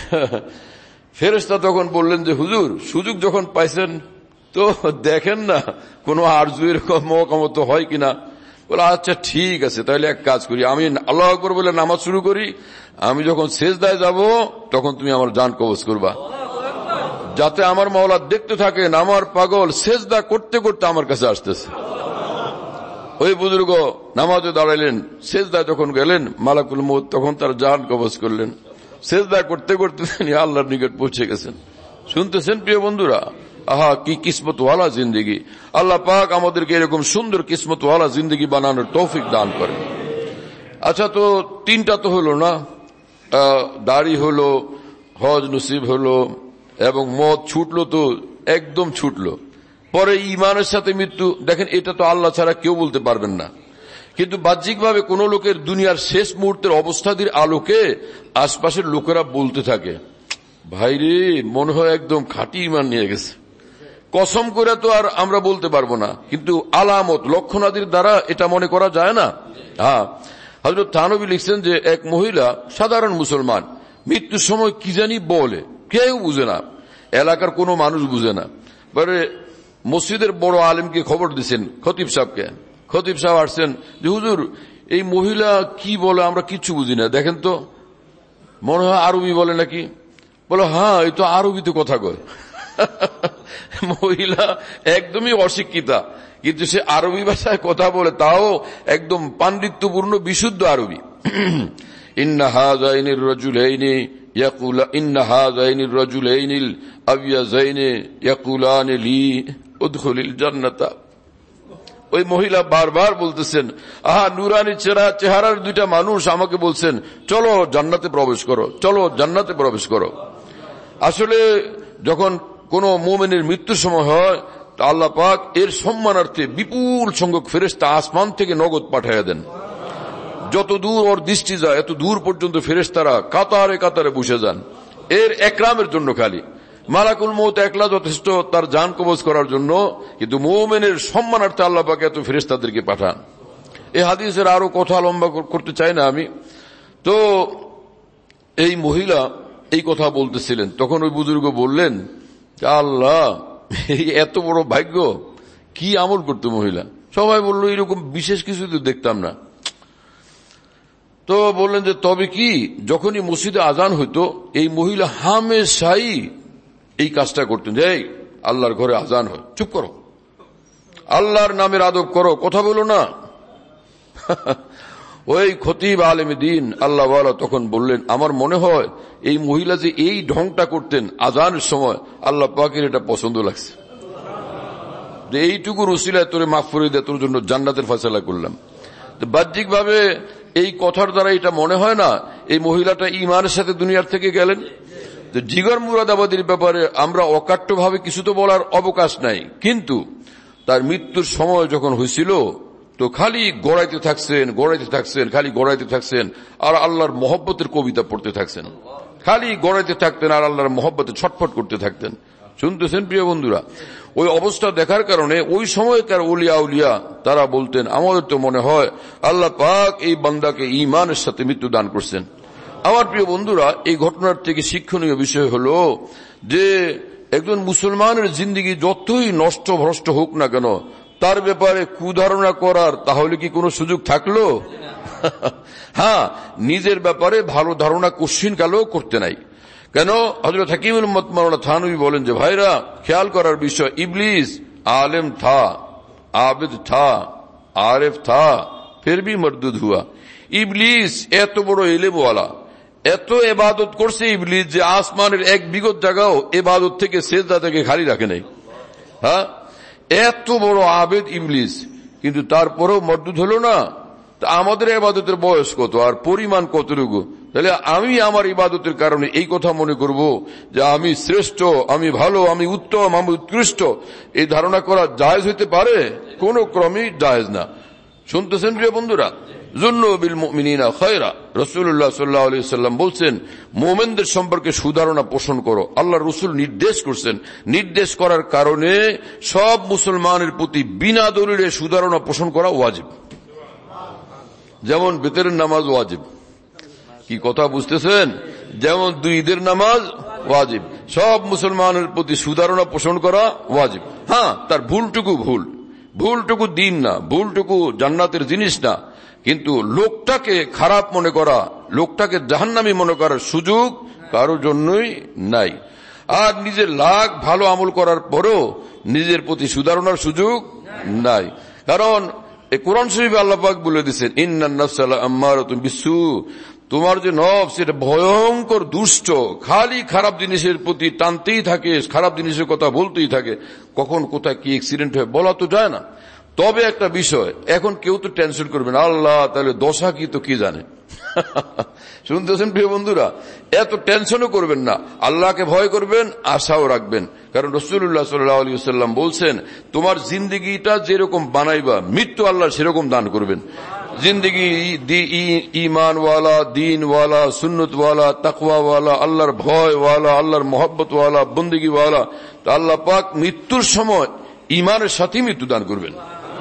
ফেরেশতা তখন বললেন যে, হুজুর সুযোগ যখন পাইছেন তো দেখেন না কোনো আরজু এরকম মকামত হয় কিনা। বলে, আচ্ছা ঠিক আছে, তাহলে এক কাজ করি, আমি আল্লাহু আকবার বলে নামাজ শুরু করি, আমি যখন সেজদায় যাব তখন তুমি আমার জান কবজ করবা, যাতে আমার মাওলা দেখতে থাকেন আমার পাগল সেজদা করতে করতে আমার কাছে আসতেছে। ওই বুজুর্গ নামাজে দাঁড়াইলেন, সেজদায় যখন গেলেন মালাকুল মউত তখন তার জান কবজ করলেন। সেজদা করতে করতে তিনি আল্লাহর নিকট পৌঁছে গেছেন। শুনতেছেন প্রিয় বন্ধুরা? আহা কি কিসমতওয়ালা জিন্দগি! আল্লাহ পাক আমাদেরকে এরকম সুন্দর কিসমতওয়ালা জিন্দগি বানানোর তৌফিক দান করেন। আচ্ছা, তো তিনটা তো হলো না, দাড়ি হলো, হজ নসিব হলো, এবং মদ ছুটলো, তো একদম ছুটলো। পরে ইমানের সাথে মৃত্যু। দেখেন, এটা তো আল্লাহ ছাড়া কেউ বলতে পারবেন না, কিন্তু বাহ্যিকভাবে কোন লোকের দুনিয়ার শেষ মুহূর্তের অবস্থাটির আলোকে আশপাশের লোকেরা বলতে থাকে, ভাইরে মনে হয় একদম খাঁটি ইমান নিয়ে গেছে। কসম করে তো আর আমরা বলতে পারবো না, কিন্তু আলামত লক্ষণাদির দ্বারা এটা মনে করা যায় না। হ্যাঁ, হযরত থানবী লিখছেন যে এক মহিলা, সাধারণ মুসলমান, মৃত্যুর সময় কি জানি বলে, কেউ বুঝে না, এলাকার কোনো মানুষ বুঝে না। পরে মসজিদের বড় আলেমকে খবর দিচ্ছেন, খতিব সাহেবকে। খতিব সাহেব আসছেন যে, হুজুর এই মহিলা কি বলে আমরা কিচ্ছু বুঝি না, দেখেন তো, মনে হয় আরবি বলে নাকি। বলো, হ্যাঁ এই তো আরবিতে কথা কয়। মহিলা একদমই অশিক্ষিতা, কিন্তু সে আরবি ভাষায় কথা বলে, তাও একদম পাণ্ডিত্যপূর্ণ বিশুদ্ধ আরবি। ইন্না হাযাইনির রাজুলাইনি ইয়াকুলা ইন্না হাযাইনির রাজুলাইনিল আবিয়াযাইনি ইয়াকুলানি লি উদখুলিল জান্নাতা। ওই মহিলা বারবার বলতেছেন, আহা নুরানি চেহারার দুইটা মানুষ আমাকে বলছেন চলো জান্নাতে প্রবেশ করো, চলো জান্নাতে প্রবেশ করো। আসলে যখন কোন মুমিনের মৃত্যুর সময় হয়, আল্লাহ পাক এর সম্মানার্থে বিপুল সংখ্যক ফেরেশতা আসমান থেকে নগদ পাঠিয়ে দেন। যত দূর ওর দৃষ্টি যায় এত দূর পর্যন্ত ফেরেশতারা কাতারে কাতারে বসে যান এর একরামের জন্য। খালি মালাকুল মউত একলা যথেষ্ট তার জান কবজ করার জন্য, কিন্তু মুমিনের সম্মানার্থে আল্লাহ পাক এত ফেরেশতাদেরকে পাঠান। এই হাদিসের আরো কথা লম্বা করতে চাই না আমি। তো এই মহিলা এই কথা বলতেছিলেন, তখন ওই বুজুর্গ বললেন, আল্লাহ এই এত বড় ভাগ্য, কি আমল করতো মহিলা। সবাই বলল এরকম বিশেষ কিছু তো দেখতাম না। তো বললেন যে, তবে কি, যখনই মসজিদে আজান হইতো এই মহিলা হামেশাই এই কাজটা করতেন, যে আল্লাহর ঘরে আজান হয়, চুপ করো, আল্লাহর নামের আদব করো, কথা বলো না। ওই খতিব আলেম দ্বীন আল্লাহ ওয়ালা তখন বললেন, আমার মনে হয় এই মহিলা যে এই ঢংটা করতেন আজানের সময়, আল্লাহ পাকের এটা পছন্দ লাগছে, যে এইটুকুর উসিলায় তোরে মাফ করে দেয়, তোর জন্য জান্নাতের ফয়সালা করলাম। বাহ্যিক ভাবে এই কথার দ্বারা এটা মনে হয় না এই মহিলাটা ঈমানের সাথে দুনিয়ার থেকে গেলেন। তো জিগর মুরাদাবাদীর ব্যাপারে আমরা অকাট্য ভাবে কিছু তো বলার অবকাশ নাই, কিন্তু তার মৃত্যুর সময় যখন হয়েছিল তো খালি গড়াইতে থাকছেন গড়াইতে থাকছেন খালি গড়াইতে থাকছেন আর আল্লাহর মহব্বতের কবিতা পড়তে থাকছেন, খালি গড়াইতে থাকতেন আর আল্লাহর মহব্বতে ছটফট করতে থাকতেন। শুনতেছেন প্রিয় বন্ধুরা? ওই অবস্থা দেখার কারণে ওই সময়কার উলিয়া উলিয়া তারা বলতেন, আমাদের তো মনে হয় আল্লাহ পাক এই বান্দাকে ঈমানের সাথে মৃত্যু দান করছেন। আমার প্রিয় বন্ধুরা, এই ঘটনার থেকে শিক্ষণীয় বিষয় হলো যে একজন মুসলমানের জিন্দেগি যতই নষ্ট ভ্রষ্ট হোক না কেন, তার ব্যাপারে কুধারণা করার তাহলে কি কোনো সুযোগ থাকলো? হ্যাঁ, নিজের ব্যাপারে ভালো ধারণা কোশ্চিন কালেও করতে নাই। কেন? হযরত হাকিমুল উম্মত মাওলানা থানভী বলেন যে ভাইরা, খেয়াল করার বিষয়, ইবলিস आलिम था, आबिद था, आरिफ था, फिर भी मरदूद हुआ। ইবলিস এত বড় ইলমওয়ালা, এত ইবাদত করছে ইবলিস যে আসমানের এক বিগত জায়গাও ইবাদত থেকে সিজদা থেকে খালি রাখে নাই। হ্যাঁ, এত বড় আবেদ ইবলিস, কিন্তু তারপরেও মরদুদ হলো না। আমাদের ইবাদতের বয়স কত আর পরিমাণ কতটুকু? তাহলে আমি আমার ইবাদতের কারণে এই কথা মনে করব যে আমি শ্রেষ্ঠ, আমি ভালো, আমি উত্তম, আমি উৎকৃষ্ট, এই ধারণা করা জায়েজ হইতে পারে? কোন ক্রমেই জায়েজ না। শুনতেছেন প্রিয় বন্ধুরা? যুন্নু বিল মুমিনিনা খায়রা, রাসূলুল্লাহ সাল্লাল্লাহু আলাইহি ওয়াসাল্লাম বলছেন, মুমিনদের সম্পর্কে সুধারণা পোষণ করো। আল্লাহর রাসূল নির্দেশ করছেন। নির্দেশ করার কারণে সব মুসলমানের প্রতি বিনা দলিলে সুধারণা পোষণ করা ওয়াজিব। যেমন বেতরের নামাজ ওয়াজিব। কি কথা বুঝতেছেন? যেমন দুই ঈদের নামাজ ওয়াজিব, সব মুসলমানের প্রতি সুধারণা পোষণ করা ওয়াজিব। হ্যাঁ, তার ভুলটুকু ভুল, ভুলটুকু দিন না, ভুলটুকু জান্নাতের জিনিস না, কিন্তু লোকটাকে খারাপ মনে করা, লোকটাকে জাহান্নামী মনে করার সুযোগ কারোর জন্যই নাই। আর নিজের লাখ ভালো আমল করার পরও নিজের প্রতি সুধারণার সুযোগ নাই। কারণ এই কোরআন শরীফে আল্লাহ পাক বলে দিয়েছেন, ইন্নান নাফসা লাআম্মারাতুন বিসু, তোমার যে নফস এটা ভয়ঙ্কর দুষ্ট, খালি খারাপ জিনিসের প্রতি টানতেই থাকে, খারাপ জিনিসের কথা বলতেই থাকে। কখন কোথায় কি অ্যাক্সিডেন্ট হয় বলা তো যায় না। তবে একটা বিষয়, এখন কেউ তো টেনশন করবে না, আল্লাহ তাহলে দশা কি তো কি জানে। শুনতেছেন প্রিয় বন্ধুরা? এত টেনশনও করবেন না, আল্লাহকে ভয় করবেন, আশাও রাখবেন। কারণ রাসূলুল্লাহ সাল্লাল্লাহু আলাইহি ওয়াসাল্লাম বলছেন, তোমার জিন্দেগিটা যেরকম বানাইবা মৃত্যু আল্লাহ সেরকম দান করবেন। জিন্দেগি ঈমানওয়ালা, দ্বীনওয়ালা, সুন্নতওয়ালা, তাকওয়াওয়ালা, আল্লাহর ভয়ওয়ালা, আল্লাহর মহব্বতওয়ালা, বন্দেগীওয়ালা, তো আল্লাহ পাক মৃত্যুর সময় ঈমানের সাথে মৃত্যু দান করবেন।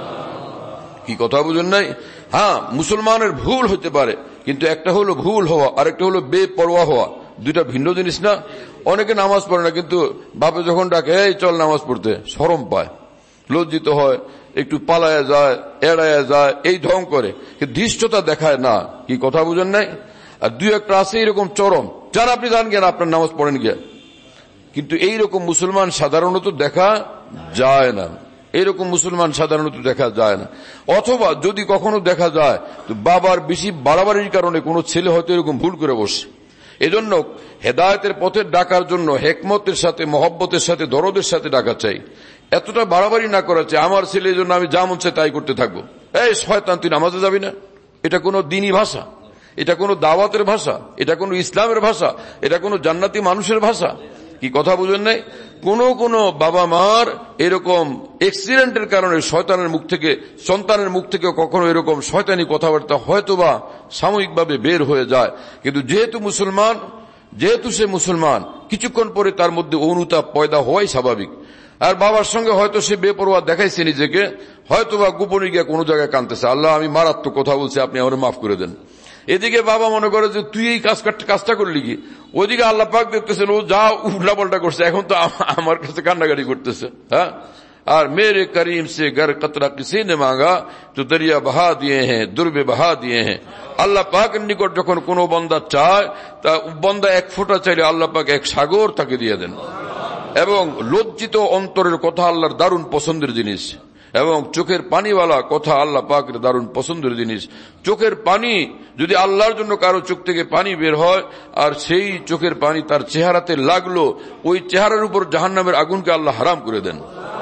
কি কথা বুঝেন নাই? হ্যাঁ, মুসলমানের ভুল হতে পারে, কিন্তু একটা হলো ভুল হওয়া আর একটা হলো বেপরোয়া হওয়া, দুইটা ভিন্ন জিনিস না। অনেকে নামাজ পড়ে না, কিন্তু বাপে যখন ডাকে এই চল নামাজ পড়তে, শরম পায়, লজ্জিত হয়, একটু পালায়া যায়, এড়ায়া যায়, এই ঢং করে, কিন্তু ধৃষ্টতা দেখায় না। কি কথা বুঝেন নাই? আর দুই একটা আছে এরকম চরম, যান আপনি জান গিয়া আপনার নামাজ পড়েন গিয়া, কিন্তু এইরকম মুসলমান সাধারণত দেখা যায় না। এরকম মুসলমান সাধারণত দেখা যায় না। অথবা যদি কখনো দেখা যায় তো বাবার বেশি বাড়াবাড়ির কারণে কোনো ছেলে হয়তো এরকম ভুল করে বসে। এজন্য হেদায়েতের পথে ডাকার জন্য হেকমতের সাথে, মহব্বতের সাথে, দরদের সাথে ডাকা চাই। এতটা বাড়াবাড়ি না করা চাই, আমার ছেলে এই জন্য আমি যা মন চাই তাই করতে থাকবো, এই শয়তান তুই নামাজে যাবি না। এটা কোনো দ্বীনি ভাষা, এটা কোনো দাওয়াতের ভাষা, এটা কোনো ইসলামের ভাষা, এটা কোনো জান্নাতি মানুষের ভাষা। কি কথা বুঝেন নাই? কোন কোন বাবা মার এরকম অ্যাক্সিডেন্টের কারণে শয়তানের মুখ থেকে, সন্তানের মুখ থেকে কখনো এরকম শয়তানি কথাবার্তা হয়তোবা সাময়িকভাবে বের হয়ে যায়, কিন্তু যেহেতু মুসলমান, যেহেতু সে মুসলমান, কিছুক্ষণ পরে তার মধ্যে অনুতাপ পয়দা হওয়াই স্বাভাবিক। আর বাবার সঙ্গে হয়তো সে বেপরোয়া দেখাইছে নিজেকে, হয়তোবা গোপনে গিয়ে কোনো জায়গায় কাঁদতেছে, আল্লাহ আমি মারাত্মক কথা বলছি, আপনি আমার মাফ করে দেন। এদিকে বাবা মনে করে যে তুই এই কাজ কাজটা করলি কি, ওইদিকে আল্লাহ পাক দেখতেছেন ও যা উল্টা পাল্টা করছে, এখন তো আমার কাছে কান্নাকাটি করতেছে। হ্যাঁ, আর মেরে করিম সে ঘর কতরা কিসি নে মাঙ্গা তো দরিয়া বহা দিয়ে হ্যাঁ, দুর্বে বহা দিয়ে হ্যাঁ। আল্লাহ পাকের নিকট যখন কোনো বন্দা চায়, তা বন্দা এক ফোঁটা চাইলে আল্লাহ পাক এক সাগর তাকে দিয়ে দেন। এবং লজ্জিত অন্তরের কথা আল্লাহর দারুণ পছন্দের জিনিস, এবং চোখের পানিওয়ালা কথা আল্লাহ পাকের দারুণ পছন্দের জিনিস। চোখের পানি যদি আল্লাহর জন্য কারো চোখ থেকে পানি বের হয় আর সেই চোখের পানি তার চেহারাতে লাগলো, ওই চেহারার উপর জাহান্নামের আগুনকে আল্লাহ হারাম করে দেন।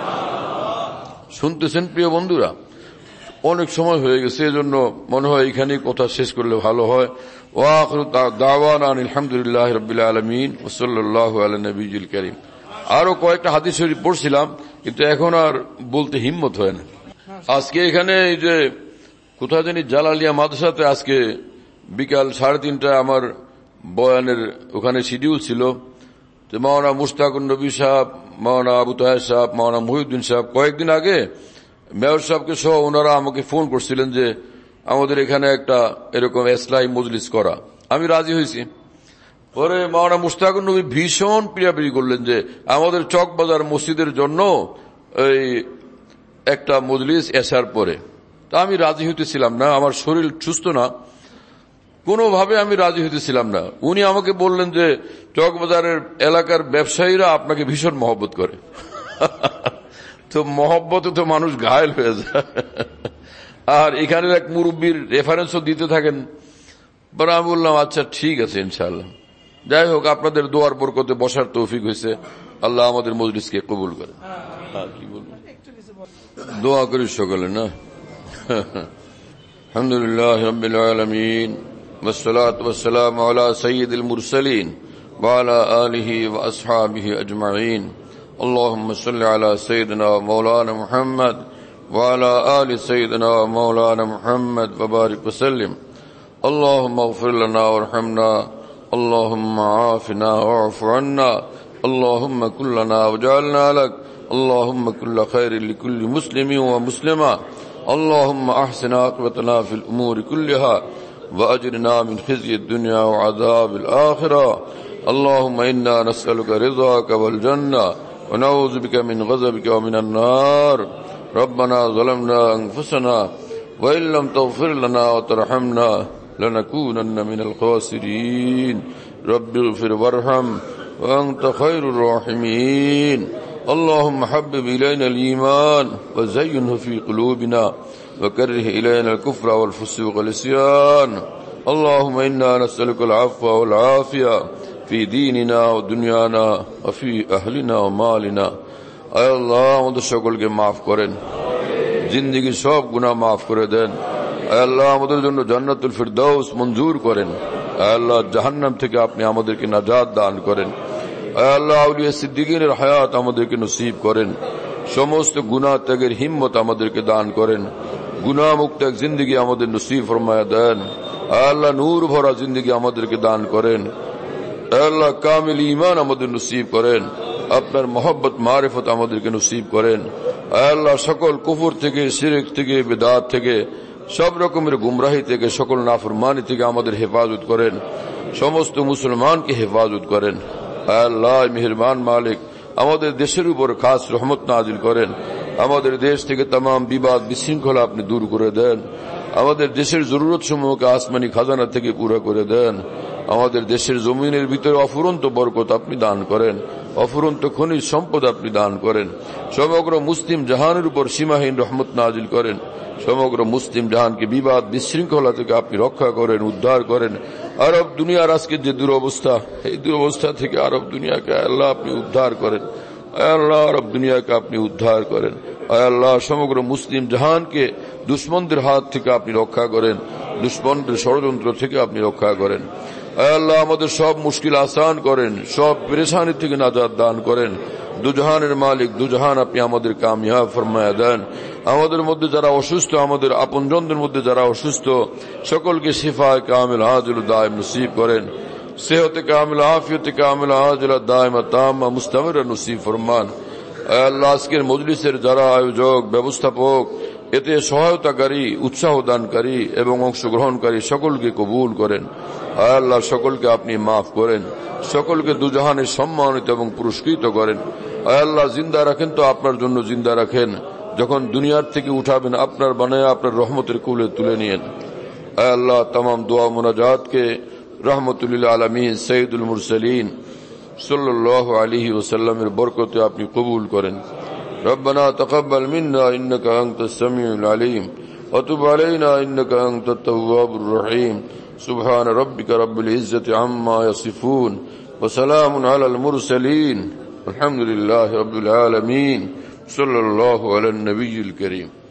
শুনতেছেন প্রিয় বন্ধুরা? অনেক সময় হয়ে গেছে, এজন্য মনে হয় এখানেই কথা শেষ করলে ভালো হয়। ওয়া আখিরু দাওয়ানা আলহামদুলিল্লাহি রাব্বিল আলামিন ওয়া সাল্লাল্লাহু আলা নবিয়্যিল কারীম। আরো কয়েকটা হাদিস শরীফ পড়ছিলাম, কিন্তু এখন আর বলতে হিম্মত হয় না। আজকে এখানে এই যে কোথায় জানি জালালিয়া মাদ্রাসাতে আজকে বিকাল সাড়ে তিনটায় আমার বয়ানের ওখানে শিডিউল ছিল। তো মাওলানা মুশতাকুর নবী সাহেব, মাওলানা আবু তাহের সাহেব, মাওলানা মহিউদ্দিন সাহেব কয়েকদিন আগে মেয়র সাহেবকে সহ ওনারা আমাকে ফোন করছিলেন যে আমাদের এখানে একটা এরকম ইসলাহি মজলিস করা। আমি রাজি হয়েছি। পরে মাওলানা মুশতাকুর নবী ভীষণ পিড়াপিড়ি করলেন যে আমাদের চকবাজার মসজিদের জন্য এই একটা মজলিস এসার পরে। তা আমি রাজি হইতেছিলাম না, আমার শরীর সুস্থ না, কোনোভাবে আমি রাজি হইতেছিলাম না। উনি আমাকে বললেন যে চকবাজারের এলাকার ব্যবসায়ীরা আপনাকে ভীষণ মহব্বত করে। তো মহব্বতে তো মানুষ ঘায়েল হয়ে যায়। আর এখানে এক মুরব্বীর রেফারেন্সও দিতে থাকেন। পরে আমি বললাম আচ্ছা ঠিক আছে ইনশাআল্লাহ। যাই হোক, আপনাদের দোয়ার বরকতে বসার তৌফিক হয়েছে, আল্লাহ আমাদের মজলিসকে কবুল করে। কি বলবো, দোয়া করি সকলে না। আলহামদুলিল্লাহ রাব্বিল আলামিন والصلاة والسلام على سيد المرسلين وعلى آله وأصحابه أجمعين. اللهم صل على سيدنا مولانا محمد وعلى آل سيدنا مولانا محمد وبارك وسلم. اللهم اغفر لنا وارحمنا، اللهم عافنا واعف عنا، اللهم كن لنا وجعلنا لك، اللهم كل خير لكل مسلم ومسلمة، اللهم أحسن عاقبتنا في الأمور كلها وأجرنا من خزي الدنيا وعذاب الآخرة. اللهم إنا نسألك رضاك والجنة ونعوذ بك من غضبك ومن النار. ربنا ظلمنا أنفسنا وإن لم تغفر لنا وترحمنا لنكونن من الخاسرين. رب اغفر وارحم وأنت خير الراحمين. اللهم حبب إلينا الإيمان وزينه في قلوبنا وكره إلينا الكفر والفسوق والعصيان. اللهم إنا نسألك العفو والعافية في ديننا ودنيانا وفي أهلنا ومالنا. আয় আল্লাহ আমাদের সকলকে মাফ করেন, জিন্দেগির সব গুনাহ মাফ করে দেন। আয় আল্লাহ আমাদের জন্য জান্নাতুল ফিরদাউস মঞ্জুর করেন। আয় আল্লাহ জাহান্নাম থেকে আপনি আমাদেরকে নাজাত দান করেন। আয় আল্লাহ আউলিয়া সিদ্দিকীনের হায়াত আমাদেরকে নসিব করেন। সমস্ত গুনাহ ত্যাগের হিম্মত আমাদেরকে দান করেন। গুনাহ মুক্ত এক জিন্দগি আমাদের নসিব ফরমায়া দেন। আয় আল্লাহ নূর ভরা জিন্দগি আমাদেরকে দান করেন। আয় আল্লাহ কামিল ঈমান আমাদের নসিব করেন। আপনার মহব্বত মারিফত আমাদেরকে নসিব করেন। আয় আল্লাহ সকল কুফর থেকে, শিরক থেকে, বিদআত থেকে, সব রকমের গুমরাহি থেকে, সকল নাফরমানি থেকে আমাদের হেফাজত করেন। সমস্ত মুসলমানকে হেফাজত করেন। আয় আল্লাহ মেহেরবান মালিক আমাদের দেশের উপর খাস রহমত নাজিল করেন। আমাদের দেশ থেকে तमाम বিবাদ বিশৃঙ্খলা আপনি দূর করে দেন। আমাদের দেশের জরুরত সমূহকে আসমানি খাজানা থেকে পুরো করে দেন। আমাদের দেশের জমিনের ভিতরে অফুরন্ত বরকত আপনি দান করেন, অফুরন্ত খনিজ সম্পদ আপনি দান করেন। সমগ্র মুসলিম জাহানের উপর সীমাহীন রহমত নাজিল করেন। সমগ্র মুসলিম জাহানকে বিবাদ বিশৃঙ্খলা থেকে আপনি রক্ষা করেন, উদ্ধার করেন। আরব দুনিয়ার আজকে যে দুরবস্থা, এই দুরবস্থা থেকে আরব দুনিয়াকে আল্লাহ আপনি উদ্ধার করেন। আল্লাহ আরব দুনিয়াকে আপনি উদ্ধার করেন। আল্লাহ সমগ্র মুসলিম জাহানকে দুশ্মনদের হাত থেকে আপনি রক্ষা করেন, দুশ্মনদের ষড়যন্ত্র থেকে আপনি রক্ষা করেন। আল্লাহ আমাদের সব মুশকিল আসান করেন, সব পেরেশানি থেকে নাজাত দান করেন। দুজাহানের মালিক, দুজাহান আপনি আমাদের কামিয়াব ফরমায়া দেন। আমাদের মধ্যে যারা অসুস্থ, আমাদের আপনজনদের মধ্যে যারা অসুস্থ, সকলকে শিফায়ে কামিল আজিল দায়েম নসিব করেন। সেহতে কামিল, আফিয়তে কামিল আজিল দায়েম তাম্মা মুস্তামির নসিব ফরমান। আল্লাহ আজকের মজলিসের যারা আয়োজক, ব্যবস্থাপক, এতে সহায়তাকারী, উৎসাহ দানকারী এবং অংশগ্রহণকারী সকলকে কবুল করেন। আল্লাহ সকলকে আপনি মাফ করেন, সকলকে দুজাহানে সম্মানিত এবং পুরস্কৃত করেন। আল্লাহ জিন্দা রাখেন তো আপনার জন্য জিন্দা রাখেন, যখন দুনিয়ার থেকে উঠাবেন আপনার বানায় আপনার রহমতের কুলে তুলে নিয়েন। আল্লাহ तमाम দোয়া মুনাজাতকে রহমতুল্লিল আলামিন সৈয়দুল মুরসালিন সাল্লাল্লাহু আলাইহি ওয়াসাল্লামের বরকতে আপনি কবুল করেন। রব্বানা তাকাব্বাল মিন্না ইন্নাকা আনতাস সামিউল আলিম ওয়া তুব আলাইনা ইন্নাকা আনতাত তাওয়াবুর রহিম। সুবহান রাব্বিকা রাব্বিল ইজ্জাতি আম্মা ইয়াসিফুন ওয়া সালামুন আলাল মুরসালিন আলহামদুলিল্লাহি রাব্বিল আলামিন সাল্লাল্লাহু আলান নবিয়্যিল কারীম।